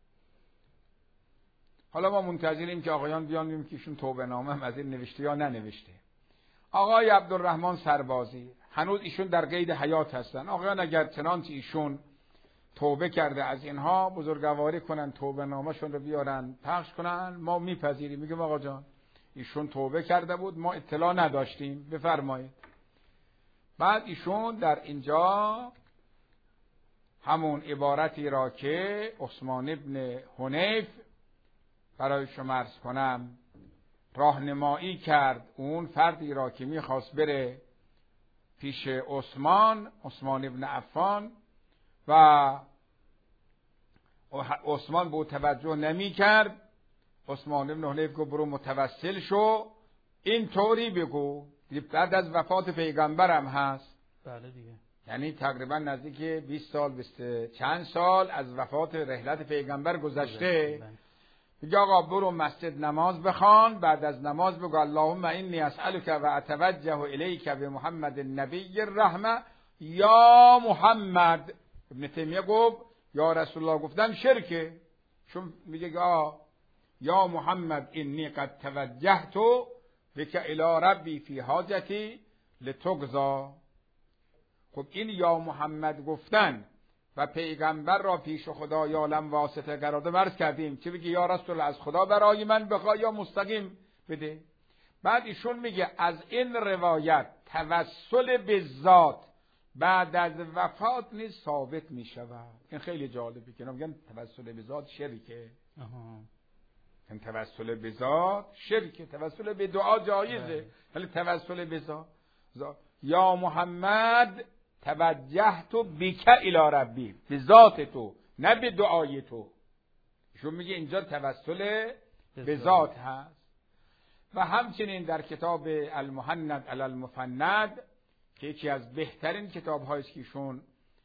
حالا ما منتظریم که آقایان بیان ببینیم که ایشون توبه نامه هم از این نوشته یا ننوشته. آقای عبدالرحمن سربازی هنوز ایشون در قید حیات هستن. آقایان اگر چنانچه ایشون توبه کرده از اینها بزرگواری کنن، توبه نامه‌شون رو بیارن پخش کنن، ما میپذیریم. میگم آقا جان ایشون توبه کرده بود، ما اطلاع نداشتیم، بفرمایید. بعد ایشون در اینجا همون عبارتی را که عثمان ابن حنیف برای شما عرض کنم راهنمایی کرد، اون فردی را که میخواست بره پیش عثمان ابن عفان و عثمان به او توجه نمی کرد، عثمان ابن حنیف گفت برو متوسل شو، این طوری بگو. بعد از وفات پیغمبرم هست. بله دیگه. یعنی تقریبا نزدیک 20 سال 20 چند سال از وفات رحلت پیغمبر گذشته. میگه آقا برو مسجد نماز بخوان، بعد از نماز بگو اللهم انی اسألک و اتوجه الیک بمحمد النبی الرحمه یا محمد. ابن تیمیه گفت یا رسول الله گفتن شرکه، چون میگه یا محمد انی قد توجهت بک الی ربی فی حاجتی لتقضا. خب این یا محمد گفتن و پیغمبر را پیش خدا یا عالم واسطه قرار داد، عرض کردیم چه بگی یا رسول از خدا برای من بخوای یا مستقیم بده. بعد ایشون میگه از این روایت توسل به ذات بعد از وفات نیز ثابت میشود. این خیلی جالبه که میگن توسل به ذات شرکه. این توسل به ذات شرکه، توسل به دعا جایزه ولی توسل به ذات یا محمد توجهت بک الی ربی، به ذات تو نه به دعای تو. ایشون میگه اینجا توسل به ذات هست. و همچنین در کتاب المهند علی المفند که یکی از بهترین کتاب‌هایی است که ایشون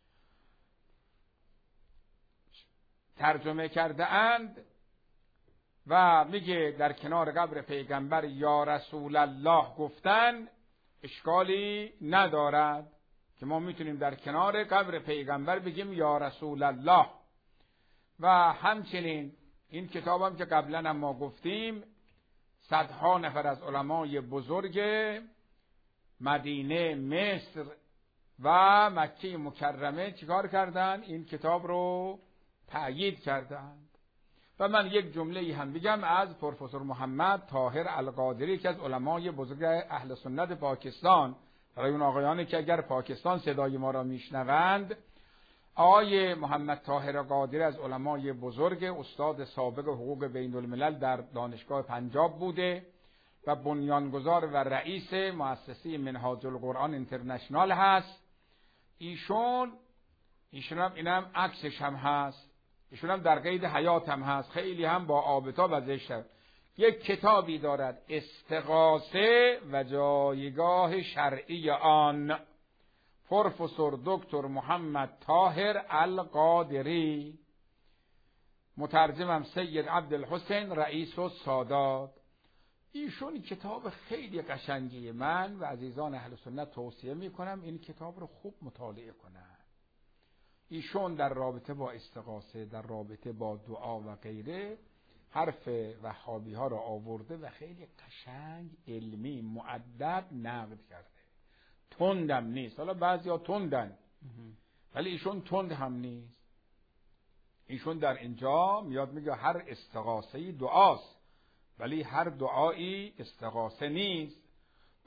ترجمه کرده اند و میگه در کنار قبر پیغمبر یا رسول الله گفتن اشکالی ندارد که ما میتونیم در کنار قبر پیغمبر بگیم یا رسول الله. و همچنین این کتاب هم که قبلا ما گفتیم صدها نفر از علمای بزرگ مدینه، مصر و مکه مکرمه چیکار کردن؟ این کتاب رو تأیید کردند. و من یک جمله هم بگم از پروفسور محمد طاهر القادری که از علمای بزرگ اهل سنت پاکستان، برای اون آقایانی که اگر پاکستان صدای ما را میشنوند، آقای محمد طاهر قادری از علمای بزرگ، استاد سابق حقوق بین الملل در دانشگاه پنجاب بوده و بنیانگذار و رئیس مؤسسه منهاج القرآن اینترنشنال هست. ایشون هم اینم عکسش هم هست، ایشون هم در قید حیات هم هست، خیلی هم با آبتاب ازش هست. یک کتابی دارد استغاثه و جایگاه شرعی آن، پروفسور دکتر محمد طاهر القادری، مترجمم سید عبدالحسین رئیس السادات. ایشون کتاب خیلی قشنگیه، من و عزیزان اهل سنت توصیه میکنم این کتاب رو خوب مطالعه کنن. ایشون در رابطه با استغاثه، در رابطه با دعا و غیره حرف وهابی ها را آورده و خیلی قشنگ علمی مؤدب نقد کرده. تندم نیست، حالا بعضیا تندن ولی ایشون تند هم نیست. ایشون در اینجا میاد میگه هر استغاثه‌ای دعاست ولی هر دعایی استغاثه نیست.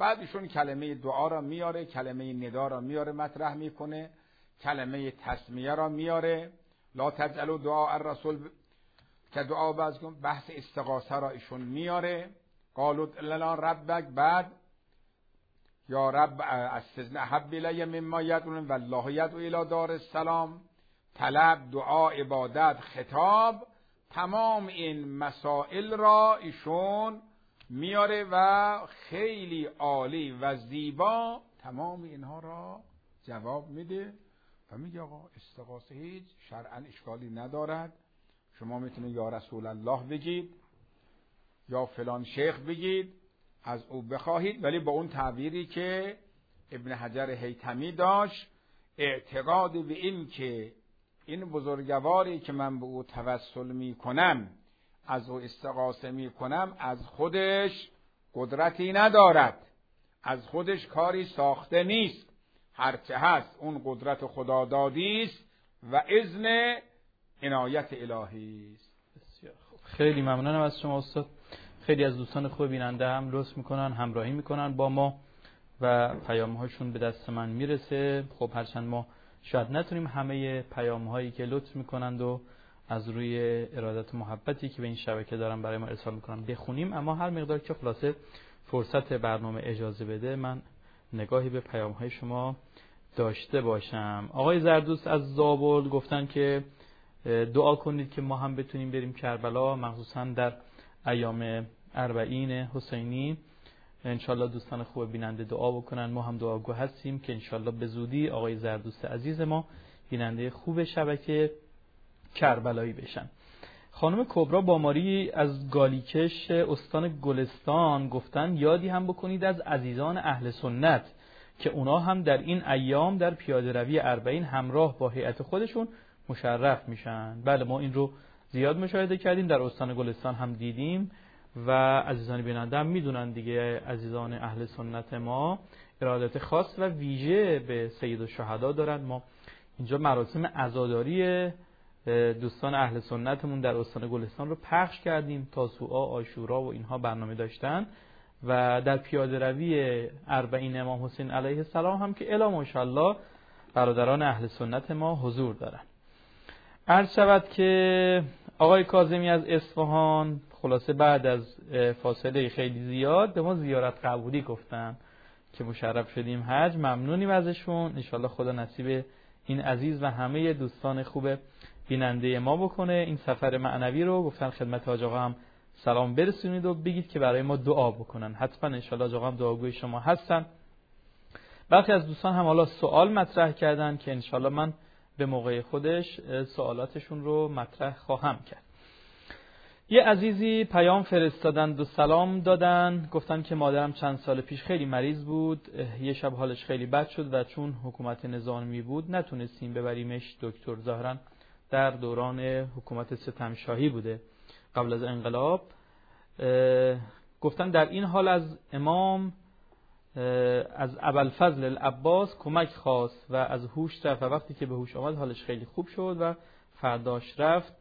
بعد ایشون کلمه دعا را میاره، کلمه ندا را میاره مطرح میکنه، کلمه تسمیه را میاره، لا تجعلوا دعاء الرسول که دعا بعضکم، بحث استغاثه را ایشون میاره، قالوا لنا ربک، بعد یا رب استزن احب الی مما یدعون والله یدعو الی دار السلام، طلب، دعا، عبادت، خطاب، تمام این مسائل را ایشون میاره و خیلی عالی و زیبا تمام اینها را جواب میده و میگه آقا استغاثه هیچ شرعاً اشکالی ندارد، شما میتونید یا رسول الله بگید یا فلان شیخ بگید، از او بخواهید، ولی با اون تعبیری که ابن حجر هیثمی داشت، اعتقاد به این که این بزرگواری که من به او توسل میکنم، از او استغاثه میکنم، از خودش قدرتی ندارد، از خودش کاری ساخته نیست، هرچه هست اون قدرت خدادادی است و اذن عنایت الهی است. بسیار خوب، خیلی ممنونم از شما استاد. خیلی از دوستان خوب بیننده هم لطف میکنن، همراهی میکنن با ما و پیام‌هاشون به دست من میرسه. خب هرچند ما شاید نتونیم همه پیام‌هایی که لطف میکنند و از روی ارادت و محبتی که به این شبکه دارن برای ما ارسال میکنن بخونیم، اما هر مقدار که خلاصه فرصت برنامه اجازه بده من نگاهی به پیام‌های شما داشته باشم. آقای زردوست از زابل گفتن که دعا کنید که ما هم بتونیم بریم کربلا، مخصوصا در ایام اربعین حسینی. انشالله دوستان خوب بیننده دعا بکنن، ما هم دعاگو هستیم که انشالله به زودی آقای زردوست عزیز ما بیننده خوب شبکه کربلایی بشن. خانم کبرا باماری از گالیکش استان گلستان گفتن یادی هم بکنید از عزیزان اهل سنت که اونا هم در این ایام در پیاده روی اربعین همراه با هیئت خودشون مشرف میشن. بله ما این رو زیاد مشاهده کردیم، در استان گلستان هم دیدیم و عزیزان بیننده هم میدونن دیگه، عزیزان اهل سنت ما ارادت خاص و ویژه به سید الشهدا دارن. ما اینجا مراسم عزاداری دوستان اهل سنتمون در استان گلستان رو پخش کردیم، تاسوعا، عاشورا و اینها برنامه داشتن و در پیاده روی اربعین امام حسین علیه السلام هم که الا ماشاءالله برادران اهل سنت ما حضور دارن. عرض شود که آقای کاظمی از اصفهان خلاصه بعد از فاصله خیلی زیاد به ما زیارت قبولی گفتن که مشرف شدیم حج، ممنونیم ازشون. انشالله خدا نصیب این عزیز و همه دوستان خوب بیننده ما بکنه. این سفر معنوی رو گفتن خدمت حاج آقا هم سلام برسونید و بگید که برای ما دعا بکنن. حتما انشالله حاج آقا هم دعاگوی شما هستن. برخی از دوستان هم حالا سوال مطرح کردن که انشالله من به موقع خودش سوالاتشون رو مطرح خواهم کرد. یه عزیزی پیام فرستادن و سلام دادن، گفتن که مادرم چند سال پیش خیلی مریض بود، یه شب حالش خیلی بد شد و چون حکومت نظامی بود نتونستیم ببریمش دکتر، ظاهرا در دوران حکومت ستمشاهی بوده قبل از انقلاب. گفتن در این حال از امام از ابوالفضل العباس کمک خواست و از هوش رفت و وقتی که به هوش آمد حالش خیلی خوب شد و فرداش رفت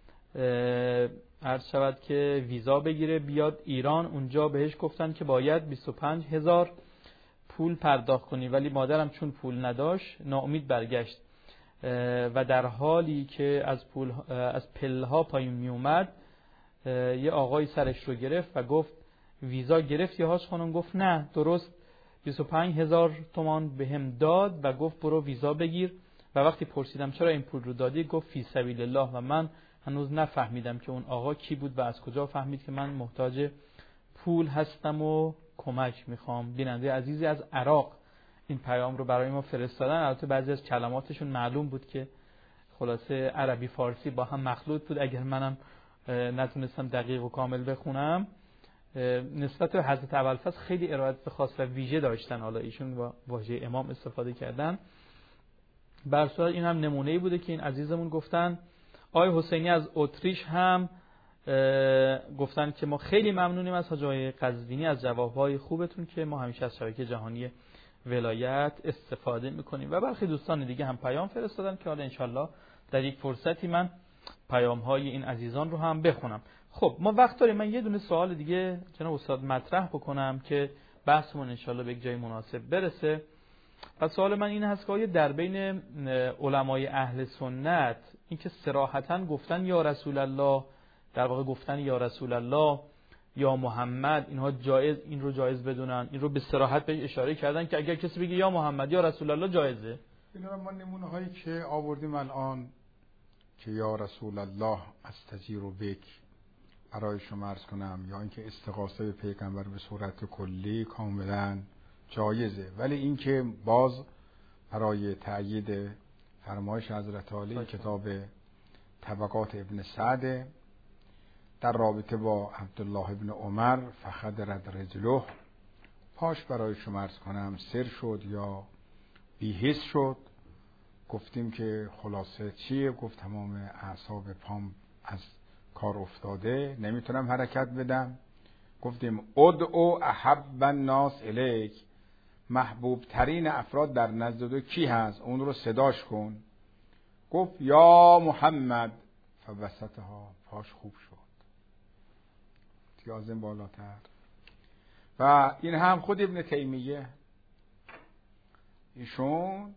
عرض شود که ویزا بگیره بیاد ایران. اونجا بهش گفتن که باید 25,000 پول پرداخت کنی، ولی مادرم چون پول نداشت ناامید برگشت و در حالی که از پلها پایین می اومد یه آقای سرش رو گرفت و گفت ویزا گرفتی حاج خانم؟ گفت نه، درست 25,000 تومان به هم داد و گفت برو ویزا بگیر. و وقتی پرسیدم چرا این پول رو دادی گفت فی سبیل الله و من هنوز نفهمیدم که اون آقا کی بود و از کجا فهمید که من محتاج پول هستم و کمک میخوام. بیننده عزیزی از عراق این پیام رو برای ما فرستادن. البته بعضی از کلماتشون معلوم بود که خلاصه عربی فارسی با هم مخلوط بود، اگر منم نتونستم دقیق و کامل بخونم. نسبت به حضرت ابوالفضل خیلی ارادت خاص و ویژه داشتن، حالا ایشون با واژه امام استفاده کردن. بر صورت این هم نمونه‌ای بوده که این عزیزمون گفتن. آقای حسینی از اتریش هم گفتن که ما خیلی ممنونیم از حاج آقای قزوینی از جوابهای خوبتون که ما همیشه از شبکه جهانی ولایت استفاده میکنیم. و برخی دوستان دیگه هم پیام فرستادن که حالا انشالله در یک فرصتی من پیام‌های این عزیزان رو هم بخونم. خب ما وقت داریم، من یه دونه سوال دیگه جناب استاد مطرح بکنم که بحثمون انشالله به یک جای مناسب برسه. و سوال من این هست که آیا در بین علمای اهل سنت این که صراحتاً گفتن یا رسول الله، در واقع گفتن یا رسول الله یا محمد، اینها جایز، این رو جایز بدونن، این رو به صراحت بهش اشاره کردن که اگر کسی بگه یا محمد یا رسول الله جایزه؟ اینا ما نمونه هایی که آوردیم الان که یا رسول الله استجیر بک برای شما عرض کنم، یا اینکه استغاثه به پیغمبر به صورت کلی کاملا جایزه، ولی اینکه باز برای تأیید فرمایش حضرت علی کتاب طبقات ابن سعد در رابطه با عبدالله ابن عمر فخدرت رجله، پاش برای شما عرض کنم سر شد یا بی‌حس شد. گفتیم که خلاصه چیه؟ گفت تمام اعصاب پام از کار افتاده، نمیتونم حرکت بدم. گفتیم ادعو احب الناس الیک، محبوب ترین افراد در نزد تو کی هست؟ اون رو صداش کن. گفت یا محمد، فوسطها، پاش خوب شد تیازم بالاتر. و این هم خود ابن تیمیه ایشون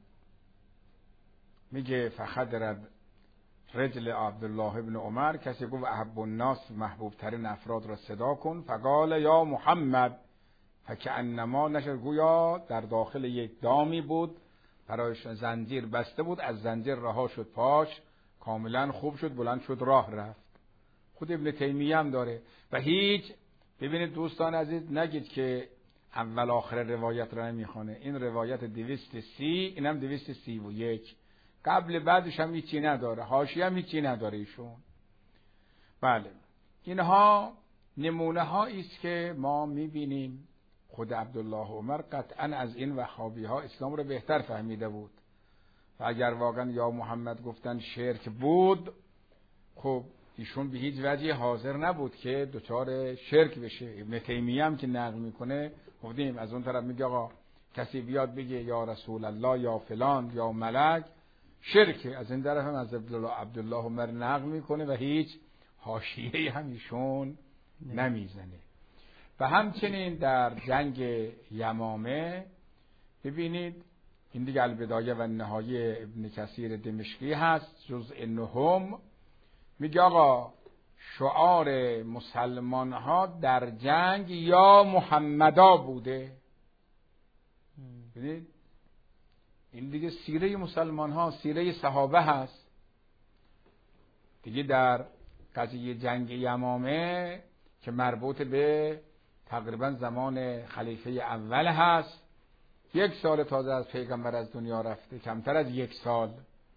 میگه فخدرت رجل عبدالله ابن عمر، کسی گفت احب الناس، محبوب ترین افراد را صدا کن، فقال یا محمد، فکأنما نشد، گویا در داخل یک دامی بود، برایش زنجیر بسته بود، از زنجیر رها شد، پاش کاملا خوب شد، بلند شد، راه رفت. خود ابن تیمیه هم داره. و هیچ، ببینید دوستان عزیز، نگید که اول آخر روایت را نمیخونه. این روایت 230، اینم 231، قبل بعدش هم هیچی نداره، حاشیه هم هیچی نداره ایشون. بله، اینها نمونه هایی است که ما میبینیم خود عبدالله عمر قطعا از این وهابی ها اسلام رو بهتر فهمیده بود. و اگر واقعا یا محمد گفتن شرک بود، خب ایشون به هیچ وجه حاضر نبود که دچار شرک بشه. ابن تیمیه هم که نقل میکنه، گفتیم از اون طرف میگه آقا کسی بیاد بگه یا رسول الله یا فلان یا ملک، شرکه. از این طرف هم از عبدالله عمر نقل میکنه و هیچ حاشیه‌ای هم ایشون نمیزنه. و همچنین در جنگ یمامه ببینید، این دیگه البدایه و نهایه ابن کثیر دمشقی هست، جزء 9، میگه آقا شعار مسلمان ها در جنگ یا محمدا بوده. ببینید این دیگه سیره مسلمان ها، سیره صحابه هست دیگه. در قضیه جنگ یمامه که مربوط به تقریبا زمان خلیفه اول هست، 1 سال تازه از پیغمبر از دنیا رفته، کمتر از 1 سال،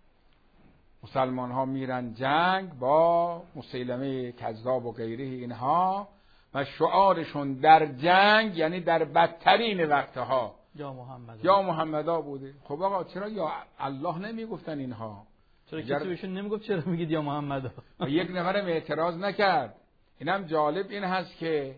مسلمان ها میرن جنگ با مسیلمه کذاب و غیره اینها، و شعارشون در جنگ یعنی در بدترین وقتها یا محمدا بوده. خب آقا چرا یا الله نمیگفتن اینها؟ چرا کسی بهشون نمیگفت چرا میگید یا محمدا؟ یک نفرم اعتراض نکرد. اینم جالب این هست که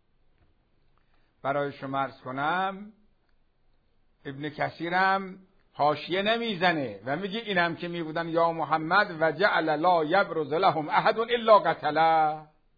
برای شما عرض کنم، ابن کثیرم حاشیه نمیزنه و میگه اینم که میگفتن یا محمد و جعل لا یبرز لهم احد الا قتله،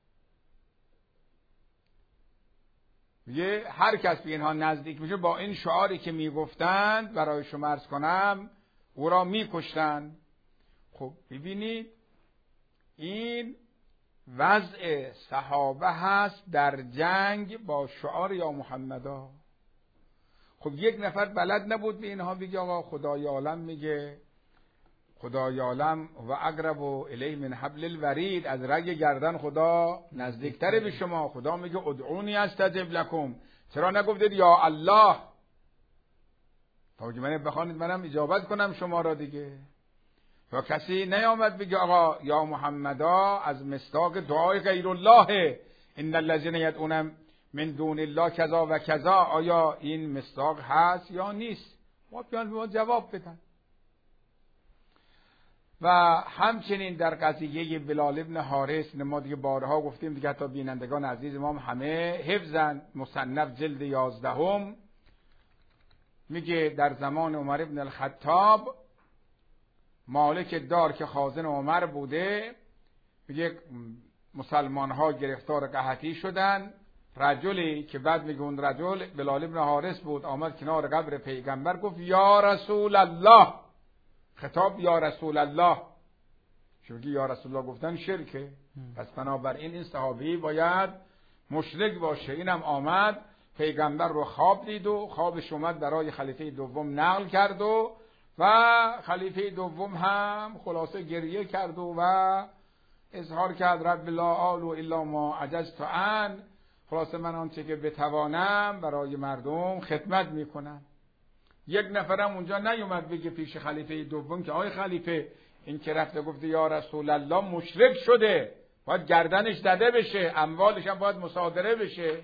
میگه هر کس به اینها نزدیک میشه با این شعاری که میگفتند برای شما عرض کنم او را میکشتن. خب ببینید این وضع صحابه هست در جنگ با شعار یا محمدا. خب یک نفر بلد نبود به اینها بگه آقا خدای عالم میگه، خدای عالم و اقرب الیه من حبل الورید، از رگ گردن خدا نزدیکتره به شما. خدا میگه ادعونی استجب لکم، چرا نگفتید یا الله تا که من بخوانید منم اجابت کنم شما را دیگه؟ و کسی نیامد بگه آقا یا محمدا از مصداق دعای غیر الله، ان الذين يدعون من دون الله کذا و کذا، آیا این مصداق هست یا نیست؟ ما بیان به ما جواب بدن. و همچنین در قضیه بلال ابن حارث، ما دیگه بارها گفتیم دیگه، حتی بینندگان عزیز ما همه حفظن، مصنف جلد 11 میگه در زمان عمر ابن الخطاب مالک دار که خازن عمر بوده، میگه مسلمان ها گرفتار قحطی شدن، رجلی که بعد میگه اون رجل بلال بن حارث بود، آمد کنار قبر پیغمبر گفت یا رسول الله. خطاب یا رسول الله، چون که یا رسول الله گفتن شرکه، پس بنابراین این صحابی باید مشرک باشه. اینم آمد پیغمبر رو خواب دید و خوابش اومد برای خلیفه دوم نقل کرد و خلیفه دوم هم خلاصه گریه کرد و اظهار کرد رب لا آل و الا ما عجزت عن، خلاصه من آنچه که بتوانم برای مردم خدمت میکنم. یک نفرم اونجا نیومد بگه پیش خلیفه دوم که آقای خلیفه این که رفته گفته یا رسول الله مشرک شده، باید گردنش داده بشه، اموالش هم باید مصادره بشه.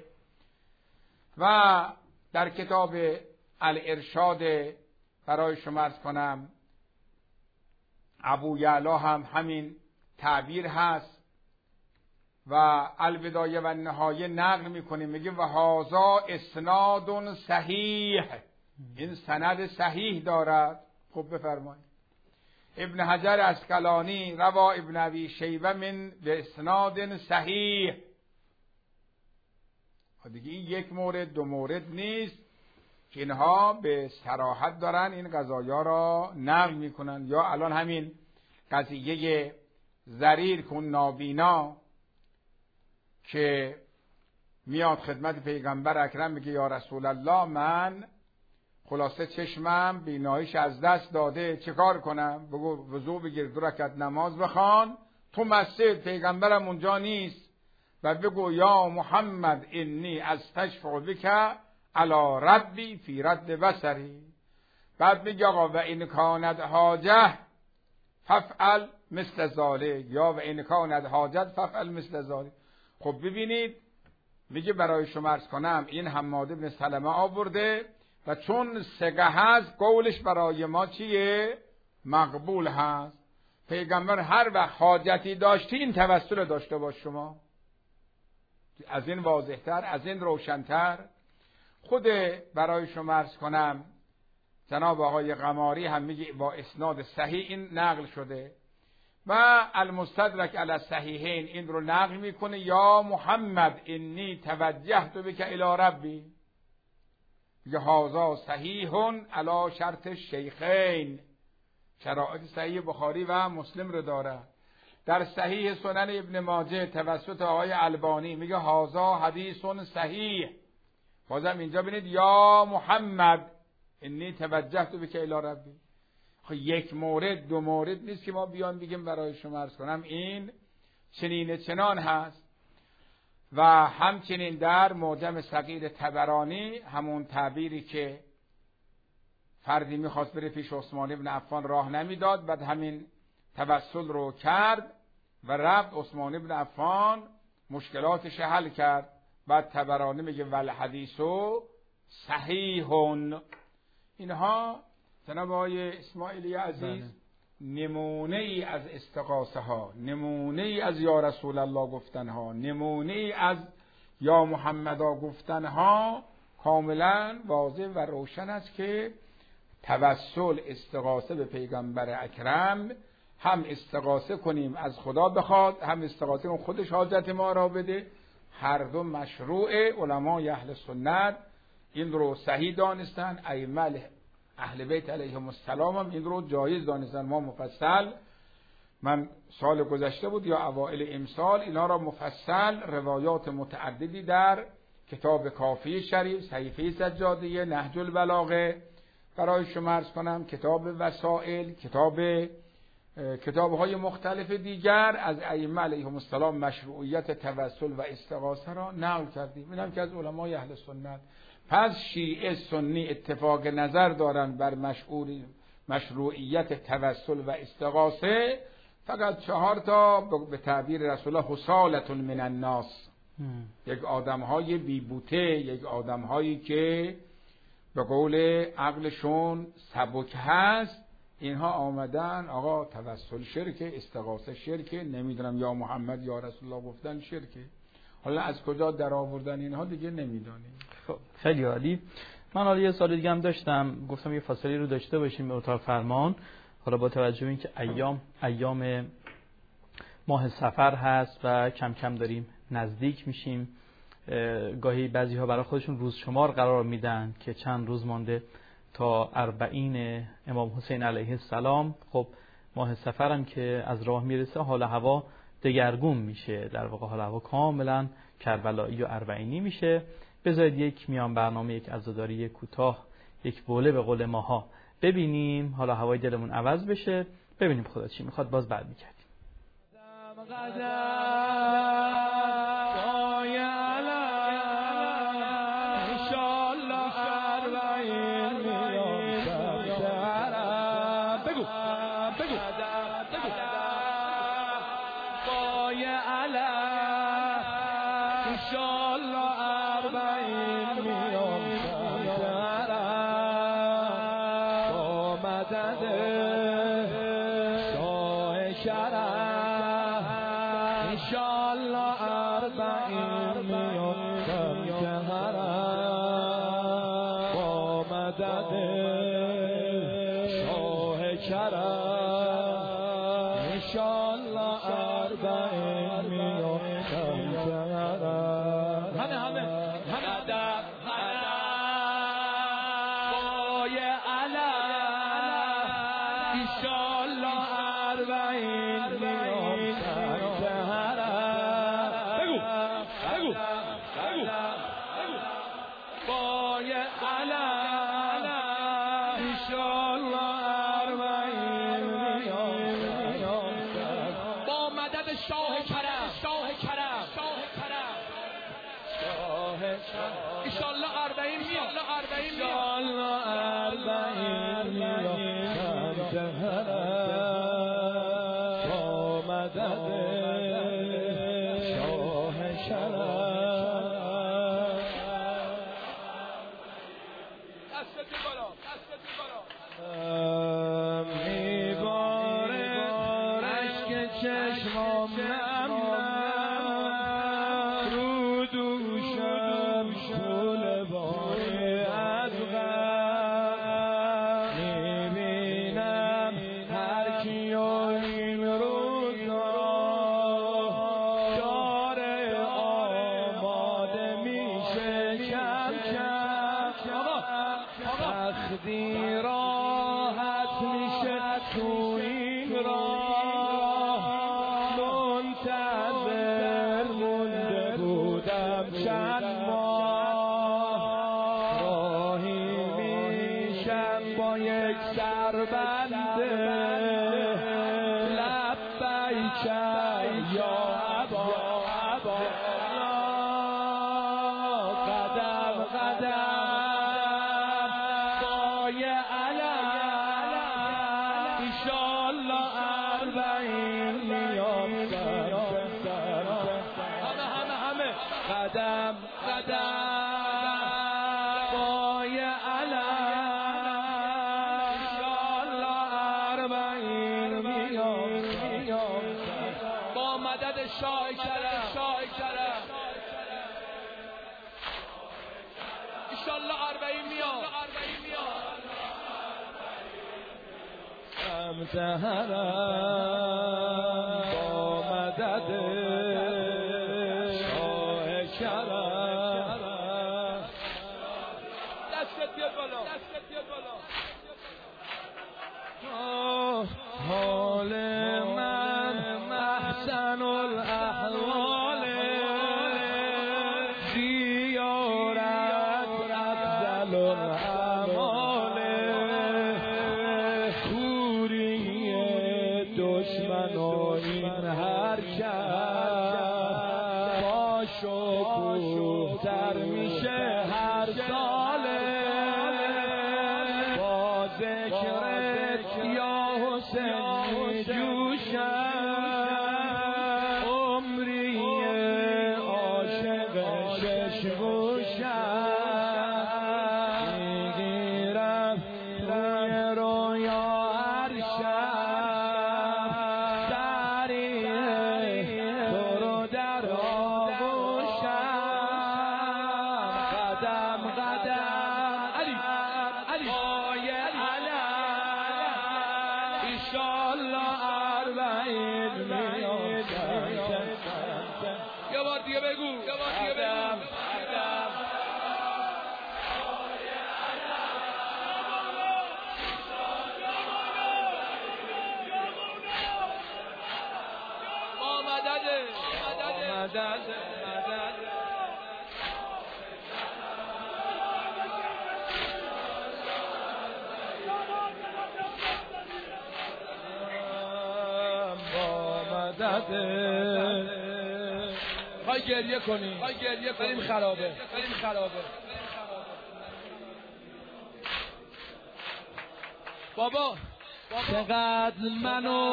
و در کتاب الارشاد برای شما عرض کنم ابو یعلا هم همین تعبیر هست و البدایه و نهایه نقل میکنیم، میگه و هذا اسناد صحیح، این سند صحیح دارد. خب بفرمایید. ابن حجر اسقلانی روا ابن ابی شیبه من به اسناد صحیح. دیگه این یک مورد دو مورد نیست که اینها به صراحت دارن این قضایا را نقل میکنن. یا الان همین قضیه ضریر کن نابینا که میاد خدمت پیغمبر اکرم میگه یا رسول الله من خلاصه چشمم بیناییش از دست داده، چه کار کنم؟ بگو وضو بگیر، 2 رکعت نماز بخوان تو مسجد، پیغمبرم اونجا نیست، و بگو یا محمد انی استشفع بک علی ربی فی رد بصری. بعد میگه آقا و این کانت حاجه ففعل مثل ذالک، یا و این کانت حاجت ففعل مثل ذالک. خب ببینید میگه برای شما عرض کنم این حماد بن سلمه آورده و چون سگه هست قولش برای ما چیه؟ مقبول هست. پیغمبر هر وقت حاجتی داشتی این توسل داشته باش شما. از این واضحتر، از این روشنتر. خود برای شما عرض کنم جناب آقای قماری هم میگه با اسناد صحیح این نقل شده و المستدرک علی الصحیحین این رو نقل میکنه یا محمد انی توجهت بک الی ربی، یه هازا صحیحون علی شرط الشیخین، شرایط صحیح بخاری و مسلم رو داره. در صحیح سنن ابن ماجه توسط آقای البانی میگه هازا حدیث صحیح. بازم اینجا ببینید یا محمد انی توجهت بک الی ربی. خب یک مورد دو مورد نیست که ما بیان بگیم برای شما عرض کنم این چنین چنان هست. و همچنین در معجم صغیر طبرانی همون تعبیری که فردی میخواست بره پیش عثمان ابن عفان راه نمیداد، بعد همین توسل رو کرد و رفت عثمان ابن عفان مشکلاتش حل کرد. بعد طبرانی میگه ول حدیثو صحیحون. اینها جناب آقای اسماعیلی عزیز نمونه ای از استغاثه ها، نمونه ای از یا رسول الله گفتن ها، نمونه ای از یا محمدا گفتن ها کاملا واضح و روشن است که توسل استغاثه به پیغمبر اکرم، هم استغاثه کنیم از خدا بخواد، هم استغاثه کنیم خودش حاجت ما را بده، هر دو مشروع. علمای اهل سنت این رو صحیح دانستن، ائمه اهل بیت علیهم السلام هم این رو جایز دانستن. ما مفصل، من سال گذشته بود یا اوائل امسال، اینا را مفصل روایات متعددی در کتاب کافی شریف، صحیفه سجادیه، نهج البلاغه برای شما عرض کنم، کتاب وسائل، کتاب‌های مختلف دیگر از ائمه علیهم السلام مشروعیت توسل و استغاثه را نقل کردیم. اینم که از علمای اهل سنت. پس شیعه سنی اتفاق نظر دارن بر مشروعیت توسل و استغاثه. فقط 4 تا به تعبیر رسول الله حصالة من الناس، یک آدم‌های بی‌بوته، یک آدم‌هایی که به قول عقلشون سبک هست، اینها آمدن آقا توسل شرکه، استغاثه شرکه، نمیدونم یا محمد یا رسول الله گفتن شرکه. حالا از کجا در آوردن اینها دیگه نمیدونیم. خب خیلی عالی. من حالا یه سال دیگه هم داشتم، گفتم یه فاصله رو داشته باشیم به اتاق فرمان. حالا با توجه به اینکه ایام ماه صفر هست و کم کم داریم نزدیک میشیم گاهی بعضی ها برای خودشون روز شمار قرار میدن که چند روز مانده تا 40 امام حسین علیه السلام. خب ماه سفر هم که از راه میرسه حال هوا دگرگون میشه، در واقع حال هوا کاملا کربلایی و اربعینی میشه. بذارید یک میان برنامه، یک عزاداری کوتاه، یک بوله به قول ماها ببینیم، حالا هوای دلمون عوض بشه، ببینیم خدا چی میخواد، باز بعد میکردیم. دیگه بگو خواهی گریه کنی بریم خرابه بابا چقدر منو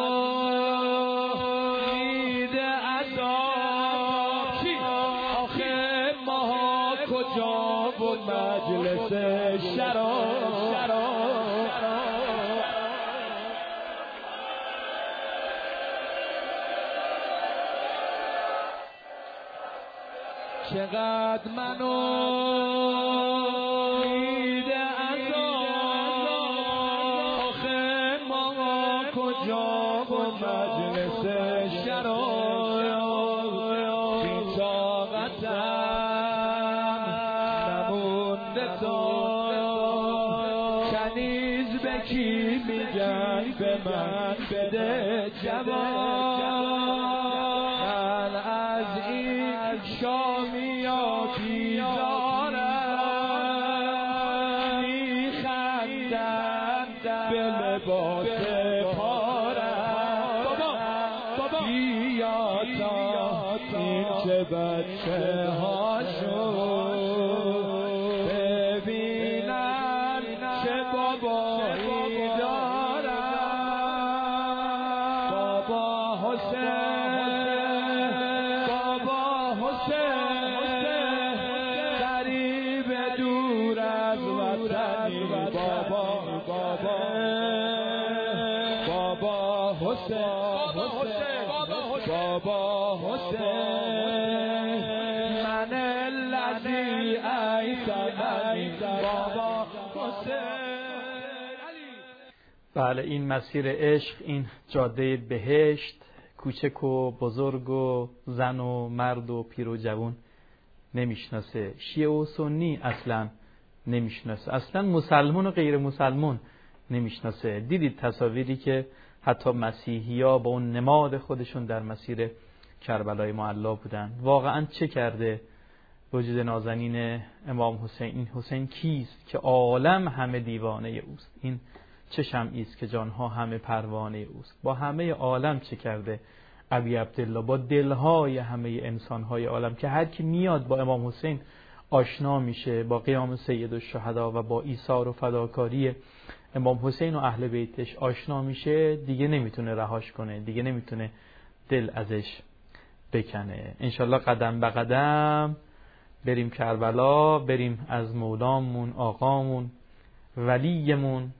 میده عذاب آخه ماها کجا بود مجلس شراب چقدر منو میده عذاب آخه ما کجا و مجلس شراب بی طاقتم نمونده تا کنیز به کی میگن به من بده جواب من از این شامیاتی دارم میخندم به لباس پارم بیا تا این چه بچه هاشون ببینن چه بابایی دارم بابا حسین غریب دور از وطنی بابا حسین من الذی ایتمنی بابا حسین. بله، این مسیر عشق، این جاده بهشت، کوچک و بزرگ و زن و مرد و پیر و جوان نمیشناسه، شیعه و سنی اصلا نمیشناسه، اصلا مسلمون و غیر مسلمون نمیشناسه. دیدید تصاویری که حتی مسیحی‌ها با اون نماد خودشون در مسیر کربلای معلی بودن. واقعا چه کرده وجود نازنین امام حسین؟ این حسین کیست که عالم همه دیوانه اوست؟ این چه شمعی است که جانها همه پروانه اوست؟ با همه عالم چه کرده ابی عبدالله؟ با دلهای همه انسانهای عالم که هر کی میاد با امام حسین آشنا میشه، با قیام سید الشهدا و با ایثار و فداکاری امام حسین و اهل بیتش آشنا میشه، دیگه نمیتونه رهاش کنه، دیگه نمیتونه دل ازش بکنه. انشالله قدم به قدم بریم کربلا، بریم از مولامون، آقامون، ولیمون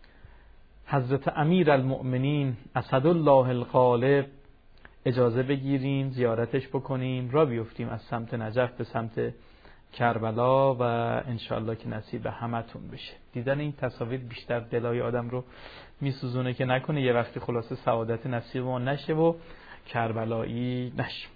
حضرت امیر المؤمنین اسدالله الغالب اجازه بگیریم، زیارتش بکنیم، را بیفتیم از سمت نجف به سمت کربلا و انشالله که نصیب همتون بشه. دیدن این تصاویر بیشتر دلای آدم رو میسوزونه که نکنه یه وقتی خلاصه سعادت نصیب ما نشه و کربلایی نشه.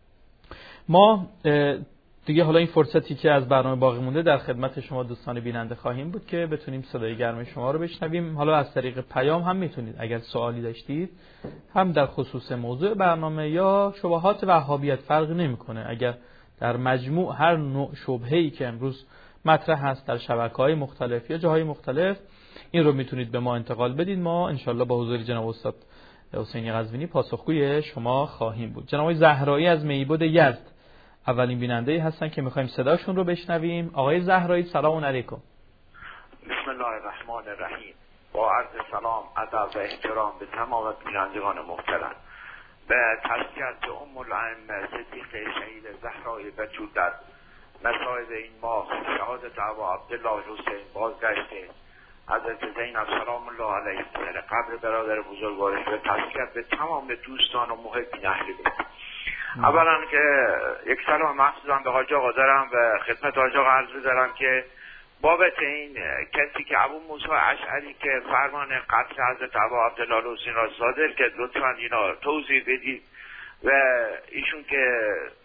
ما دیگه حالا این فرصتی که از برنامه باقی مونده در خدمت شما دوستان بیننده خواهیم بود که بتونیم صدای گرم شما رو بشنویم. حالا از طریق پیام هم میتونید اگر سوالی داشتید، هم در خصوص موضوع برنامه یا شبهات وهابیت، فرقی نمیکنه. اگر در مجموع هر نوع شبهه‌ای که امروز مطرح هست در شبکه‌های مختلف یا جاهای مختلف، این رو میتونید به ما انتقال بدید. ما انشالله با حضور جناب استاد حسینی قزوینی پاسخگوی شما خواهیم بود. جناب زهرایی از میبود یزد اولین بیننده‌ای هستن که می‌خوایم صداشون رو بشنویم. آقای زهرایی سلام علیکم. بسم الله الرحمن الرحیم. با عرض سلام، ادب و احترام به تمام بینندگان محترم. به تذکرت ام الائمه صدیقه شهید زهرای بتول در مصائب این ماه شهادت ابا عبدالله حسین بازگشته حضرت زینب سلام الله علیه در قبر برادر بزرگوارش، به تذکرت به تمام دوستان و محبین اهل بیت. اولا که یک سلام مخصوصا به حاج آقا دارم و خدمت حاج آقا عرض دارم که بابت این کسی که ابو موسی اشعری که فرمان قتل حضرت ابا عبدالله حسین را صادر کرد، لطفا اینا توضیح بدید و ایشون که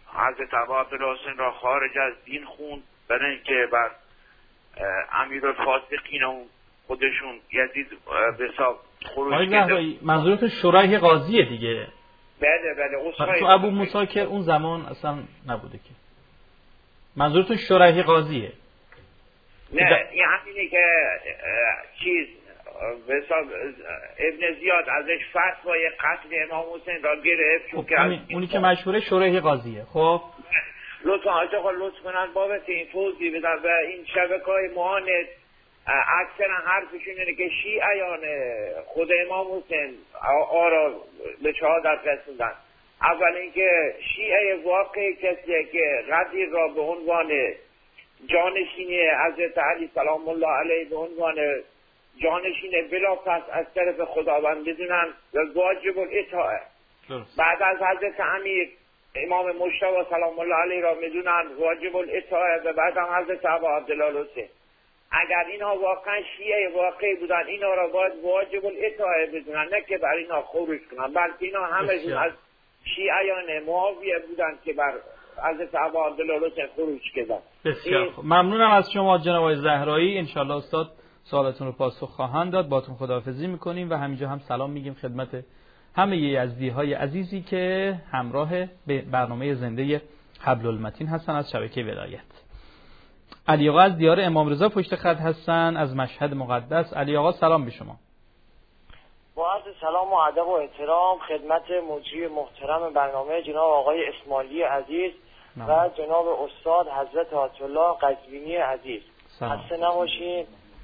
حضرت عبدالحسین را خارج از دین خوند، برای اینکه بر امیرالفاسقین و خودشون یزید به حساب خروج کرده. منظورت شورای قاضیه دیگه. بله تو ابو موسی که اون زمان اصلا نبوده که. منظورتون شورای قاضیه؟ نه این همینه که چیز به حساب ابن زیاد ازش فتوای قتل امام حسین را گرفت، چون که اونی که مشهوره شورای قاضیه. خب لطفا لطف کنن بابت این توضیح بدن. و این شبکه‌های معاند اکثرا حرفشون اینه که شیعیان خود امام حسین آرا به شهادت رسوندن. اول اینکه شیعه واقعی کسیه که غدیر را به عنوان جانشینی حضرت علی سلام الله علیه به عنوان جانشین بلا پس از طرف خداوند بدونن و واجب الاطاعه. بعد از حضرت امیر امام مجتبی سلام الله علیه را میدونن واجب الاطاعه و بعد هم حضرت ابا عبدالله. اگر اینها واقعا شیعه واقعی بودن اینا را باید واجب الاطاعه بدونن، نه که بر اینا خروج کنن، بلکه اینا همشون از شیعیان معاویه بودن که بر حضرت ابا عبدالله خروج کردن. بسیار خوب، ممنونم از شما جناب آقای زهرایی. انشالله استاد سوالتون رو پاسخ خواهند داد. باتون خداحافظی میکنیم و همینجا هم سلام میگیم خدمت همه یزدی‌های عزیزی که همراه به برنامه زنده حبل المتین هستن از شبکه ولایت. علی آقا از دیار امام رضا پشت خط هستن از مشهد مقدس. علی آقا سلام به شما. با عرض سلام و ادب و احترام خدمت مجری محترم برنامه جناب آقای اسماعیلی عزیز و جناب استاد حضرت آیت الله قزوینی عزیز. خسته نباشین.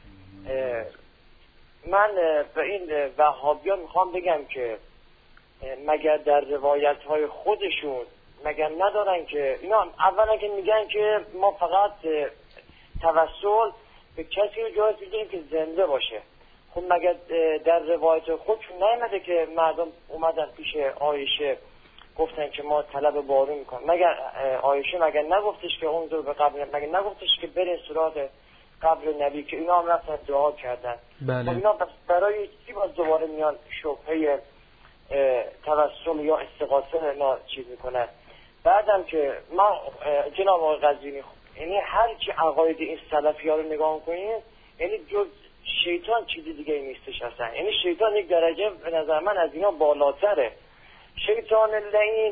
من به این وهابیان میخوام بگم که مگر در روایت‌های خودشون مگر ندارن که اینا اولا که میگن که ما فقط توسل به کسی رو جایز می‌دونیم که زنده باشه. خب مگر در روایت خودشون نیامده که مردم اومدن پیش عایشه گفتن که ما طلب بارون میکنیم؟ مگر عایشه مگر نگفتش که انظر به قبر، مگر نگفتش که برین سراغ قبر نبی که اینا هم رفتن دعا کردن؟ بله. خب اینا برای چی باز دوباره میان شبهه توسل یا استغاثه اینا چیز میکنن؟ بعدم که ما جناب آقای قزوینی یعنی هر چی عقاید این سلفی ها رو نگاه کنید یعنی جز شیطان چیزی دیگه نیستش اصلا. یعنی شیطان یک درجه به نظر من از اینا بالاتره. شیطان لعین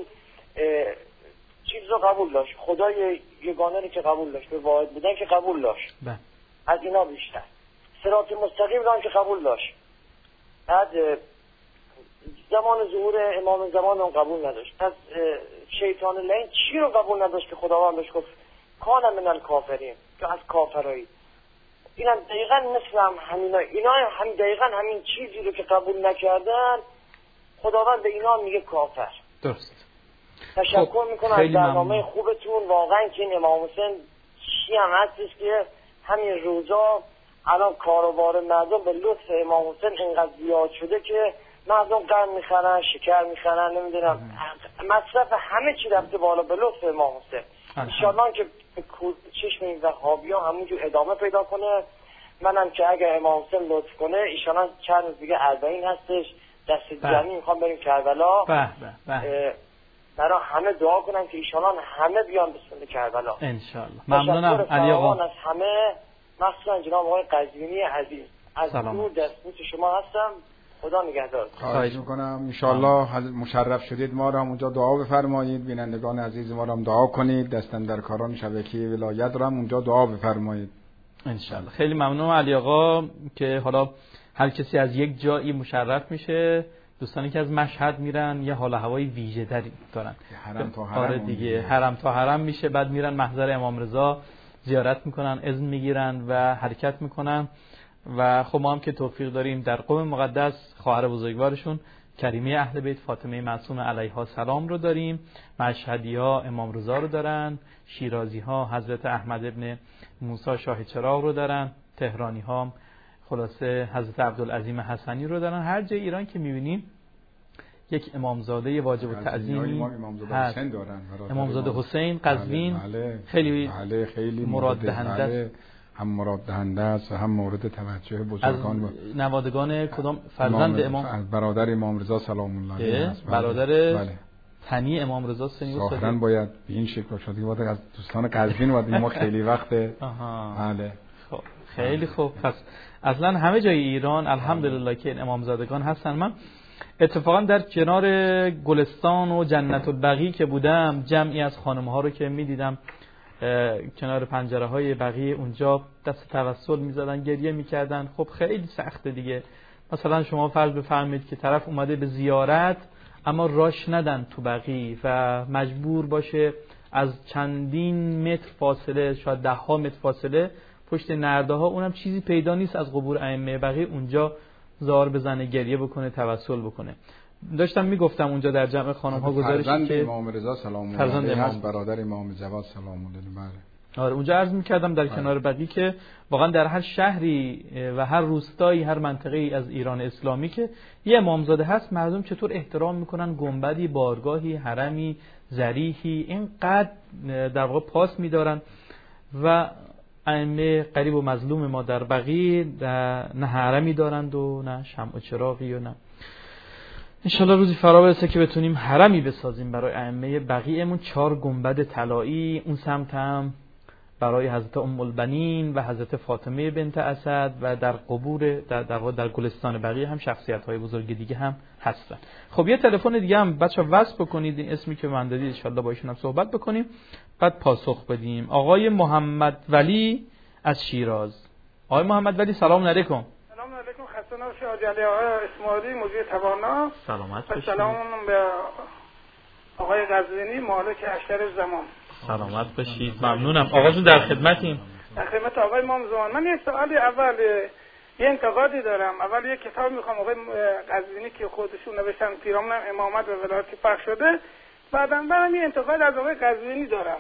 چیز رو قبول داشت، خدای یگانه رو که قبول داشت، به واحد بودن که قبول داشت، از اینا بیشتر صراط مستقیم رو که قبول داشت. بعد زمان ظهور امام زمان اون قبول نداشت. پس شیطان لعین چی رو قبول نداشت که خداوند بهش گفت کان من الکافرین، که از کافرایی. اینا دقیقاً مثل اینا هم دقیقاً همین چیزی رو که قبول نکردن خداوند به اینا میگه کافر. درست. تشکر میکنم از برنامه خوبتون. واقعاً که این امام حسین چی هم هستش که همین روزا الان کاروبار مردم به لطف امام حسین اینقدر زیاد شده که مردم قند میخرن، شکر میخرن، نمیدونم مصرف همه چی رفته بالا به لطف امام حسین. انشاءالله که چشم این وهابی‌ها همونجور ادامه پیدا کنه. منم که اگر امام حسین لطف کنه انشاءالله چند روز دیگه 40 هستش دست جمعی میخوام بریم کربلا. برای همه دعا کنم که انشاءالله همه بیان به سمت کربلا انشاءالله. ممنونم علی آقا. از همه مخصوصا جناب آقای قزوینی عزیز از دور دستبوس شما هستم. خدا نگهدار. خواهش میکنم. انشاءالله مشرف شدید، ما را اونجا دعا بفرمایید، بینندگان عزیز ما را هم دعا کنید، دستن در کاران شبکه ولایت را هم اونجا دعا بفرمایید انشاءالله. خیلی ممنونم علی آقا که حالا هر کسی از یک جایی مشرف میشه. دوستانی که از مشهد میرن یه حال هوای ویژه دارن، حرم تا حرم دیگه حرم تا حرم میشه، بعد میرن محضر امام رضا زیارت میکنن، اذن میگیرن و حرکت میکنن. و خب ما هم که توفیق داریم در قم مقدس خواهر بزرگوارشون کریمه اهل بیت فاطمه معصومه علیها السلام رو داریم، مشهدی ها امام رضا رو دارن، شیرازی ها حضرت احمد ابن موسی شاه چراغ رو دارن، تهرانی ها خلاصه حضرت عبدالعظیم حسنی رو دارن. هر جای ایران که میبینیم یک امامزاده واجب التعظیمی هست. امامزاده حسین قزوین خیلی مراد دهنده است. هم مراد دهنده است و هم مورد توجه بزرگان از نوادگان کدام فرزند امام برادر امام رضا سلام الله علیه است. برادر بله. تنی امام رضا سنی ظاهراً باید به این شکل باشه که از دوستان قزوین و ما خیلی وقت بله. خب خیلی خوب. پس اصلا همه جای ایران الحمدلله که این امامزادگان هستن. من اتفاقا در کنار گلستان و جنت البقیع که بودم، جمعی از خانم‌ها رو که می‌دیدم کنار پنجره‌های بقیع اونجا دست توسل می‌زدن، گریه می‌کردن. خب خیلی سخته دیگه. مثلا شما فرض بفرمایید که طرف اومده به زیارت اما راش ندن تو بقیع و مجبور باشه از چندین متر فاصله، شاید 10 متر فاصله پشت نرده ها، اونم چیزی پیدا نیست از قبور ائمه بقیع، اونجا زار بزنه، گریه بکنه، توسل بکنه. داشتم میگفتم اونجا در جمع خانم ها گزارشی که امام رضا سلام الله علیه هست، برادر امام جواد سلام الله علیه. آره اونجا عرض می‌کردم در کنار بقیع که واقعا در هر شهری و هر روستایی، هر منطقه‌ای از ایران اسلامی که یه امامزاده هست، مردم چطور احترام میکنن گنبدی، بارگاهی، حرمی، ضریحی اینقدر در واقع پاس می‌دارن و ائمه قریب و مظلوم ما در بقیع نه حرمی دارند و نه شمع و چراغی و نه. انشالله روزی فرا برسه که بتونیم حرمی بسازیم برای ائمه بقیعمون، 4 گنبد طلایی. اون سمت هم برای حضرت ام البنین و حضرت فاطمه بنت اسد و در قبور در گلستان بقیع هم شخصیت‌های بزرگ دیگه هم هستن. خب یه تلفن دیگه هم بچه‌ها وصل بکنید، این اسمی که من دادید ان شاءالله با ایشون هم صحبت بکنیم بعد پاسخ بدیم. آقای محمد ولی از شیراز. آقای محمد ولی سلام علیکم. سلام علیکم، خسته نباشید. حاجی علی آقای اسماعیلی مجری توانا. سلامت باشید. سلام به آقای قزوینی مالک اشتر زمان. سلامت باشید. ممنونم. آقاشون در خدمتیم. در خدمت آقای امام زمان. من یک سوالی اول یه انتقادی دارم. اول یک کتاب میخوام آقای قزوینی که خودشون نوشتن، پیرامون امامت و ولایت که پخش شده. بعدم یه انتقاد از آقای قزوینی دارم.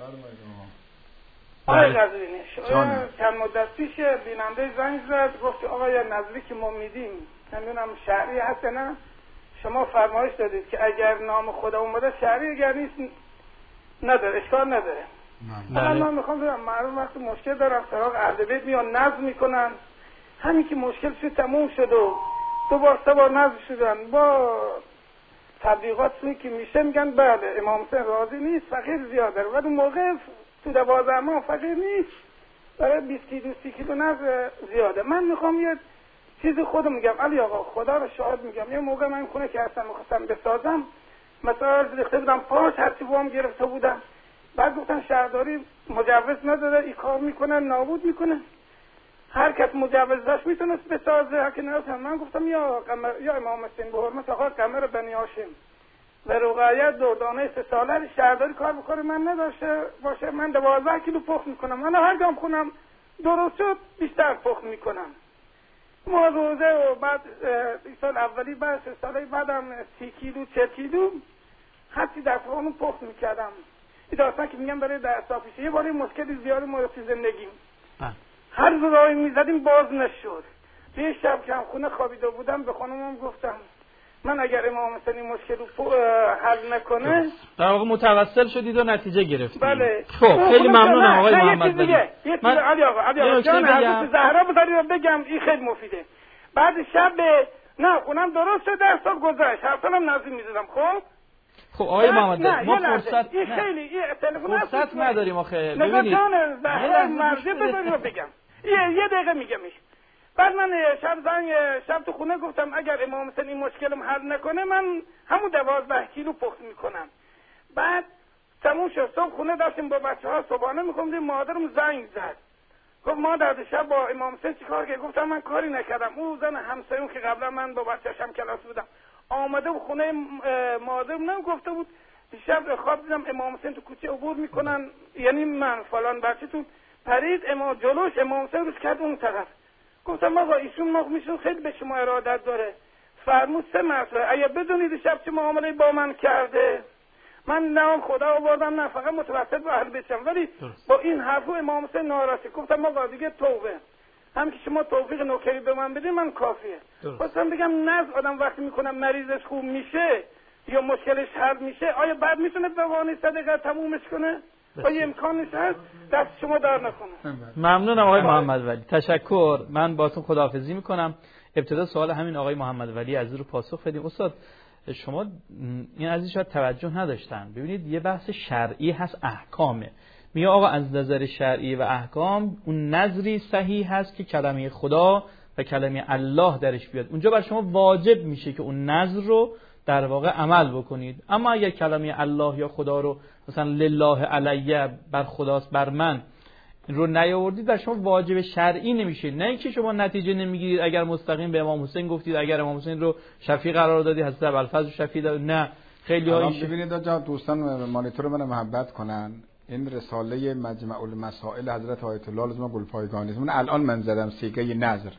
آقای قزوینی چند مدت پیش بیننده زنگ زد، گفت آقای نظری که ما میدیم نمیدونم شرعی هست نه، شما فرمایش دادید که اگر نام خدا اومده شرعی، اگر نیست نداره، اشکال نداره. من میخوام بگم معلوم وقت مشکل دارم سراغ اهل بیت میان نظم میکنن، همین که مشکل شد تموم شد و 2 بار 3 بار نظم شدن، با تبلیغات که میشه میگن بله امام حسین راضی نیست، فقیر زیاده، ولی موقع تو 12 ماه فقیر نیست، برای 20 کیلو 30 کیلو نظر زیاده. من میخوام یه چیزی خودم میگم، علی آقا خدا رو شاهد میگم، یه موقع من خونه که اصلا میخواستم بسازم، مثلا ریخته بودم پاش، هرچی بام گرفته بودم، بعد گفتن شهرداری مجوز نداره، این کار میکنه نابود میکنه، هر کس مجوز داشت میتونست بسازه، هر کی نداشت. من گفتم یا امام حسین به حرمت آقا قمر بنی هاشم و رقیه دردانه 3 ساله شهرداری کار بکنه، من نداشته باشه، من 12 کیلو پخت میکنم، من هر گام خونم درست شد بیشتر پخت میکنم. ما روزه و بعد سال اولی بعد 3 ساله بعدم 30 کیلو 40 کیلو حتی در خونم پخت میکردم. این داستان که میگم برای در صافیشه. یه باری مشکلی زیادی ما تو زندگیم، هر زرایی میزدیم باز نشد. یه شب که هم خونه خوابیده بودم به خانمم گفتم من اگر امام حسین مشکل رو حل نکنه، در واقع متوسل شدید و نتیجه گرفتید. بله. خب خیلی ممنونم آقای محمد ولی. من علی آقا جان حضرت زهرا بذارید بگم، این خیلی مفیده. بعد شب نه خونم درست شد، 10 سال گذشت، هر سالم نازی میزدم. خب آقای محمد ولی ما فرصت این خیلی فرصت نداریم آخه. ببینید زهرا مرزی بذارید بگم، یه دقیقه میگمش. بعد من شب تو خونه گفتم اگر امام حسین این مشکلم حل نکنه من همون 12 کیلو پخت میکنم. بعد تموم شد، صبح خونه داشتیم با بچه‌ها صبحانه میخوردیم، مادرم زنگ زد گفت مادر شب با امام حسین چیکار کردی؟ گفتم من کاری نکردم، او زن همسایه‌ام که قبلا من با بچه‌شم کلاس بودم آمده و خونه مادرم نگفته بود، شب خواب دیدم امام حسین تو کوچه عبور میکنن، یعنی من فلان بچه‌تون پرید امام جلوش، امام حسین روش کرد اون طرف. گفتم آقا ایشون میشون خیلی به شما ارادت داره، فرمود 3 مرتبه اگه بدونید شب چه معامله با من کرده، من نه خدا آوردم نه فقط متوسط به اهل بیتم، ولی با این حرفو امام حسین ناراضی. گفتم آقا دیگه توبه، هم که شما توفیق نوکری به من بدید من کافیه. خواستم بگم نز آدم وقتی میکنم مریضش خوب میشه یا مشکلش حل میشه، آیا بعد میتونه بوانی صدقه تمومش کنه؟ آیا امکانش هست؟ دست شما در نکنه. ممنونم آقای محمد ولی، تشکر. من باهاتون خداحافظی میکنم. ابتدا سوال همین آقای محمد ولی از رو پاسخ بدیم. استاد شما این عزیز شاید توجه نداشتن. ببینید یه بحث شرعی هست، احکامه. میگه آقا از نظر شرعی و احکام اون نظری صحیح هست که کلمه خدا و کلمه الله درش بیاد. اونجا بر شما واجب میشه که اون نظر رو در واقع عمل بکنید. اما اگر کلمه الله یا خدا رو مثلا لله علیه، بر خداست بر من، رو نیاوردید در شما واجب شرعی نمیشه. نه اینکه شما نتیجه نمیگیرید اگر مستقیم به امام حسین گفتید، اگر امام حسین رو شفیع قرار دادید، حضرت ابوالفضل شفیع داد. نه خیلی ها ببینید آقا دوستان مانیتور من محبت کنن، این رساله مجمع المسائل حضرت آیت الله لازم گلپایگانی من الان من زدم صیغه نظر.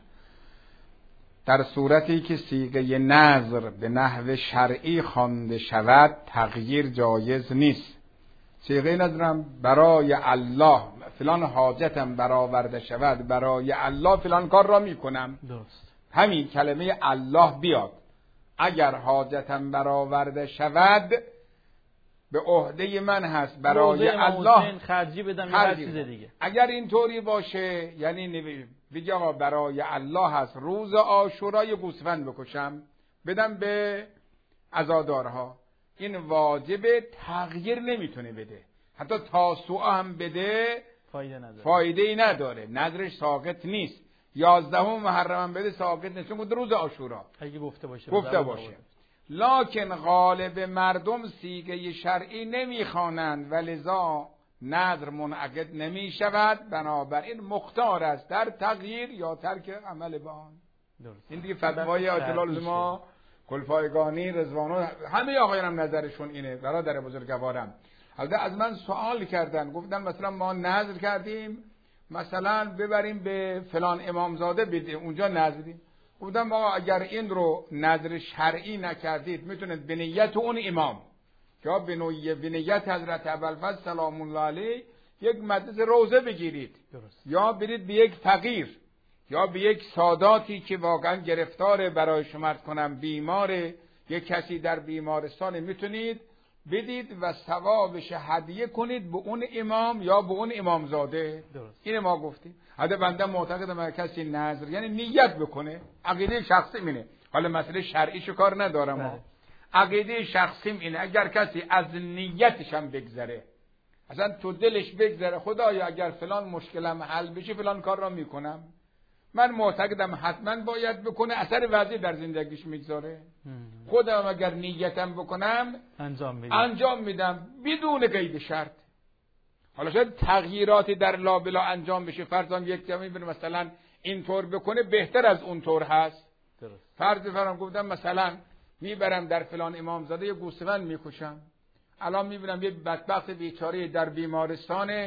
در صورتی که صیغه نظر به نحو شرعی خوانده شود تغییر جایز نیست. صیغه نظرم برای الله فلان حاجتم برآورده شود، برای الله فلان کار را میکنم. درست. همین کلمه الله بیاد. اگر حاجتم برآورده شود به عهده من هست، برای الله خرجی بدم یا هر چیز دیگه. اگر اینطوری باشه یعنی بگی آقا برای الله هست روز عاشورای گوسفند بکشم بدم به عزادارها، این واجب تغییر نمیتونه بده. حتی تاسوعا هم بده فایده ای نداره، نظرش ساقط نیست. 11 محرم بده ساقط نیست، چون روز عاشورا اگه گفته باشه. لکن غالب مردم صیغه شرعی نمیخوانند و لذا نظر منعقد نمی شود، بنابراین مختار است در تغییر یا ترک عمل به آن. این دیگه فتوای آیت الله ما کلفایگانی رضوانو همه آقایان هم نظرشون اینه. برادر بزرگوارم البته از من سوال کردن، گفتن مثلا ما نظر کردیم مثلا ببریم به فلان امامزاده بدیم، اونجا نظر بدیم. گفتم آقا اگر این رو نظر شرعی نکردید میتونید به نیت اون امام یا به نیت حضرت ابوالفضل سلام الله علیه یک مجلس روزه بگیرید. درست. یا برید به یک فقیر یا به یک ساداتی که واقعا گرفتار، برای شما کنم بیماره، یک کسی در بیمارستان، میتونید بدید و ثوابش هدیه کنید به اون امام یا به اون امامزاده. درست. اینه ما گفتیم. حتی بنده معتقدم اگر کسی نظر یعنی نیت بکنه، عقیده شخصی اینه، حالا مسئله شرعیشو کار ندارم. عقیده شخصیم اینه اگر کسی از نیتش هم بگذره، اصلا تو دلش بگذره خدایا اگر فلان مشکلم حل بشه فلان کار را میکنم، من معتقدم حتما باید بکنه، اثر وضعی در زندگیش میگذاره. خودم اگر نیتم بکنم انجام میدم بدون قید شرط. حالا شاید تغییراتی در لابلا انجام بشه، فرضاً یک جمعی بره مثلا اینطور بکنه بهتر از اونطور هست. درست. فرض فرام گفتم مثلا میبرم در فلان امامزاده یه گوسفند میکشم، الان میبینم یه بدبخت بیچاره در بیمارستان،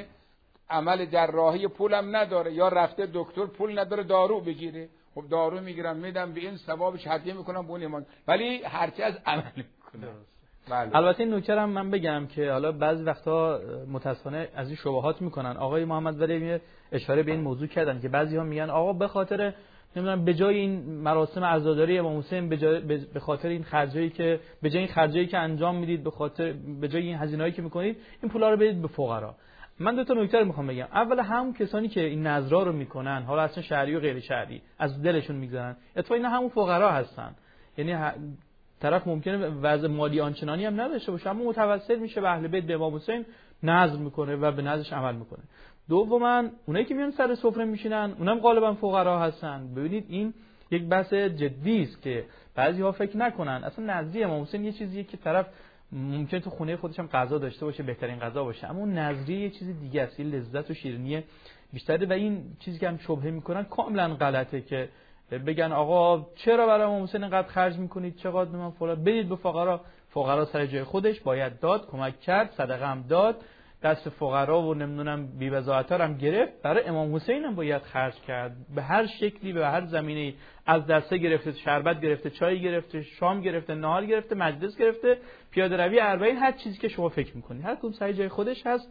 عمل جراحی پولم نداره یا رفته دکتر پول نداره دارو بگیره، خب دارو میگیرم میدم به این، ثوابش هدیه میکنم به اون ایمان، ولی هرچی از عمل میکنه. بله. البته این نکته هم من بگم که حالا بعضی وقتا متاسفانه از این شبهات میکنن. آقای محمد ولی اشاره به این موضوع کردن که بعضی ها میگن آقا به خاطر نمیدونم به جای این مراسم عزاداری امام حسین، به خاطر این خرجایی که به جای این خرجایی که انجام میدید، به جای این هزینه‌ای که میکنید، این پولا رو بدید به فقرا. من دو تا نکته رو میخوام بگم. اول همون کسانی که این نذرا رو میکنن، حالا اصلا شرعی و غیر شرعی، از دلشون میگذارن، اتفاقا اینا همون فقرا هستن. یعنی طرف ممکنه وضع مالی آنچنانی هم نداشته باشه اما متوسل میشه به اهل بیت، به امام حسین نذر میکنه و به نذرش عمل میکنه. دوما اونایی که میان سر سفره میشینن اونم غالبا فقرا هستن. ببینید این یک بحث جدی است که بعضی‌ها فکر نکنن اصلا نذری امام حسین یه چیزیه که طرف ممکنه تو خونه خودش هم غذا داشته باشه، بهترین غذا باشه، اما اون نذری یه چیز دیگه است، یه لذت و شیرینی بیشتره. و این چیزی که هم شبهه میکنن کاملا غلطه که بگن آقا چرا برای امام حسین اینقدر خرج میکنید، چقدر من فلان، بدید به فقرا. فقرا سر جای خودش باید داد، کمک کرد، صدقه هم داد، دست فقرا و نمیدونم بی وضاحت‌ها هم گرفت. برای امام حسین هم باید خرج کرد به هر شکلی، به هر زمینه‌ای، از دسته گرفته، شربت گرفته، چای گرفته، شام گرفته، نهار گرفته، مجلس گرفته، پیاده روی اربعین، هر چیزی که شما فکر میکنید هر کدوم سر جای خودش هست.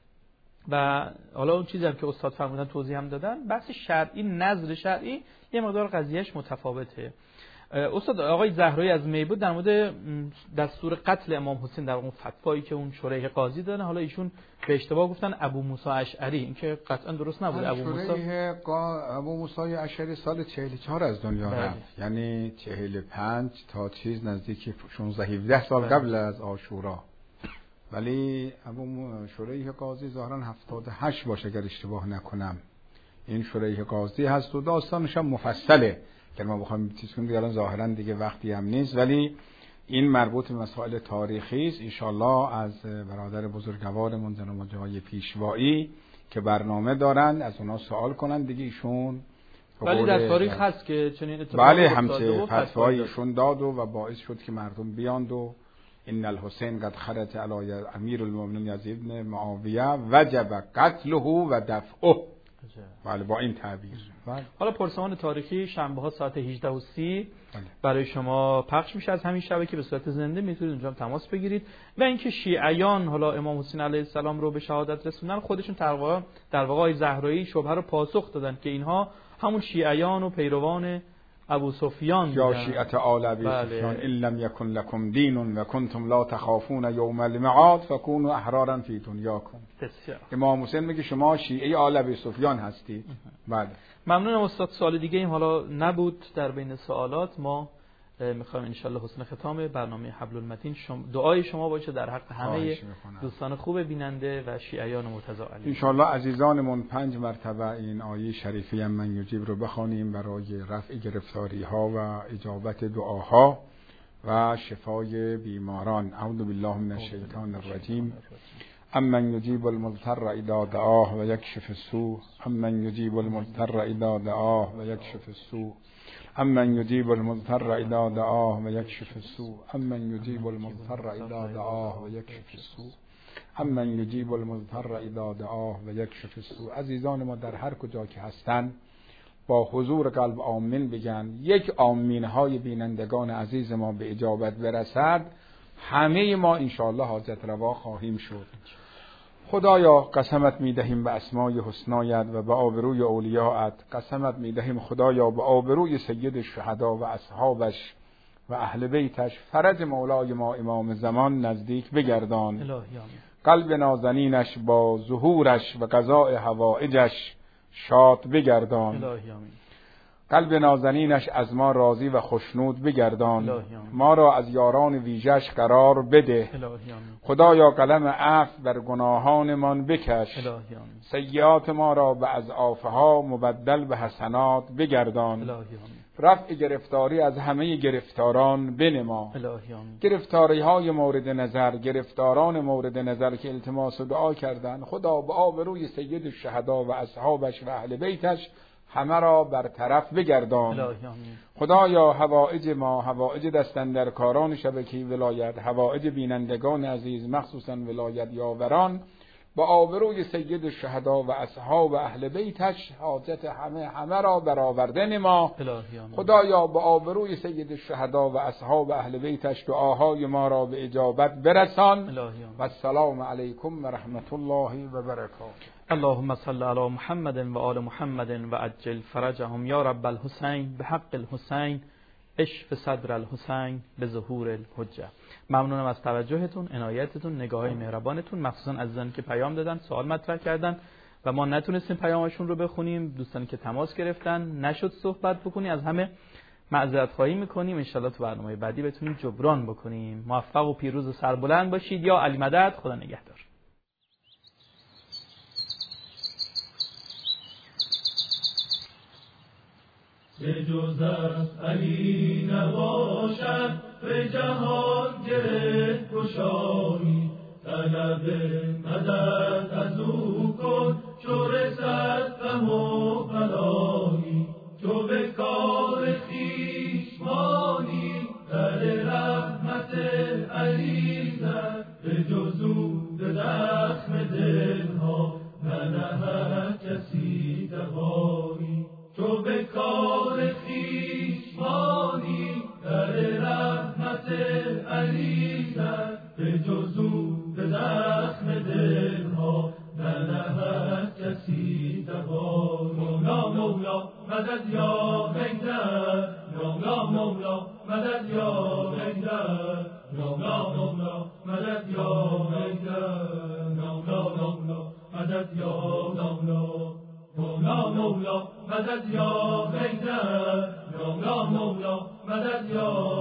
و حالا اون چیزی هم که استاد فرمودن توضیح هم دادن، بحث شرعی، نظر شرعی یه مقدار قضیهش متفاوته. استاد آقای زهرایی از میبود در مورد دستور قتل امام حسین در اون فتوایی که اون شریح قاضی دادن، حالا ایشون به اشتباه گفتن ابو موسی اشعری، این که قطعا درست نبود. ابو موسی اشعری سال 44 از دنیا رفت، یعنی 45 تا چیز نزدیک 16 17 سال قبل از عاشورا، ولی ابو شریح قاضی ظاهرا 78 باشه اگر اشتباه نکنم. این شریح قاضی هست و داستانش هم مفصله که ما بخوایم چیز کنیم دیگه، الان ظاهرا دیگه وقتی هم نیست، ولی این مربوط به مسائل تاریخی است. ان شاءالله از برادر بزرگوارمون جناب جای پیشوایی که برنامه دارن از اونا سوال کنن دیگه. ایشون ولی در تاریخ هست که چنین اتفاقی بله همچه فتوایی ایشون داد و باعث شد که مردم بیاند و ان الحسین قد خرج علی امیر المؤمنین یزید بن معاویه وجب قتله و دفعه. بله با این تعبیر. حالا پرسمان تاریخی شنبه ها ساعت 18:30 برای شما پخش میشه از همین شبکه به صورت زنده، میتونید اونجا تماس بگیرید. و اینکه شیعیان حالا امام حسین علیه السلام رو به شهادت رسوندن، خودشون در واقع زهرایی شبهه رو پاسخ دادن که اینها همون شیعیان و پیروان ابو سفیان یا شیعت آل ابی سفیان ان لم یکن لکم دین و کنتم لا تخافون یوم المعاد فکونوا احرارا فی دنیاکم. امام حسین میگه شما شیعه آل ابی سفیان هستید. بله ممنونم استاد. سوال دیگه این حالا نبود در بین سوالات. ما میخوایم انشالله حسن ختام برنامه حبل المتین دعای شما باشه در حق همه دوستان خوب بیننده و شیعیان مرتضی علی. انشالله عزیزانمون 5 مرتبه این آیه شریفه من یجیب رو بخوانیم برای رفع گرفتاری ها و اجابت دعاها و شفای بیماران. اعوذ بالله من الشیطان الرجیم. امن یجیب المضطر اذا دعاه و یکشف السوء، امن یجیب المضطر اذا دعاه و یکشف السوء، امن یجیب المضطر اذا دعاه و یکشف السوء، امن یجیب المضطر اذا دعاه و یکشف السوء، امن یجیب المضطر اذا دعاه و یکشف السوء. عزیزان ما در هر کجا که هستن با حضور قلب آمین بگن. یک آمین های بینندگان عزیز ما به اجابت برسد، همه ما انشاءالله حاجت روا خواهیم شد. خدایا قسمت میدهیم به اسمای حسنایت و به آبروی اولیاءت، قسمت میدهیم خدایا به آبروی سید الشهدا و اصحابش و اهل بیتش، فرج مولای ما امام زمان نزدیک بگردان. قلب نازنینش با ظهورش و قضاء حوائجش شاد بگردان. قلب نازنینش از ما راضی و خوشنود بگردان. ما را از یاران ویژش قرار بده. خدایا قلم عفو بر گناهانمان بکش. سیئات ما را به اضعافها مبدل به حسنات بگردان. رفع گرفتاری از همه گرفتاران بنما. گرفتاری های مورد نظر، گرفتاران مورد نظر که التماس دعا کردن، خدا به آبروی سید الشهدا و اصحابش و اهل بیتش همه را برطرف بگردان. خدایا حوائج ما، حوائج دستاندرکاران شبکه ولایت، حوائج بینندگان عزیز مخصوصا ولایت یاوران، با آبروی سید الشهدا و اصحاب و اهل بیتش حاجت همه را برآورده نما. خدایا با آبروی سید الشهدا و اصحاب و اهل بیتش دعاهای ما را به اجابت برسان. و السلام علیکم و رحمت الله و برکاته. اللهم صل علی محمد و آل محمد و عجل فرجهم یا رب الحسین به حق الحسین اشف صدر الحسین به ظهور الحجه. ممنونم از توجهتون، عنایتتون، نگاههای مهربانتون، مخصوصا عزیزانی که پیام دادن، سوال مطرح کردن و ما نتونستیم پیامشون رو بخونیم. دوستانی که تماس گرفتن نشد صحبت بکنیم، از همه معذرت خواهی میکنیم. ان شاءالله تو برنامه بعدی بتونیم جبران بکنیم. موفق و پیروز و سربلند باشید. یا علی مدد. خدا نگهدار. به جز از علی نباشد به جهان گره گشایی، طلب مدد از او کن چو رسد غم و بلایی. چو به کار خویش مانی در رحمت علی زد، به جز او به زخم دلها ننهد کسی دوایی. تو به کار خویش مانی در رحمت علی زد، به جز او به زخم دلها ننهد کسی دوایی. مولا مولا مدد یا حیدر مولا مولا مدد یا حیدر مولا مولا مدد یا حیدر مولا مولا مدد یا مولا مولا مولا مدد یا حیدر مولا مولا مدد یا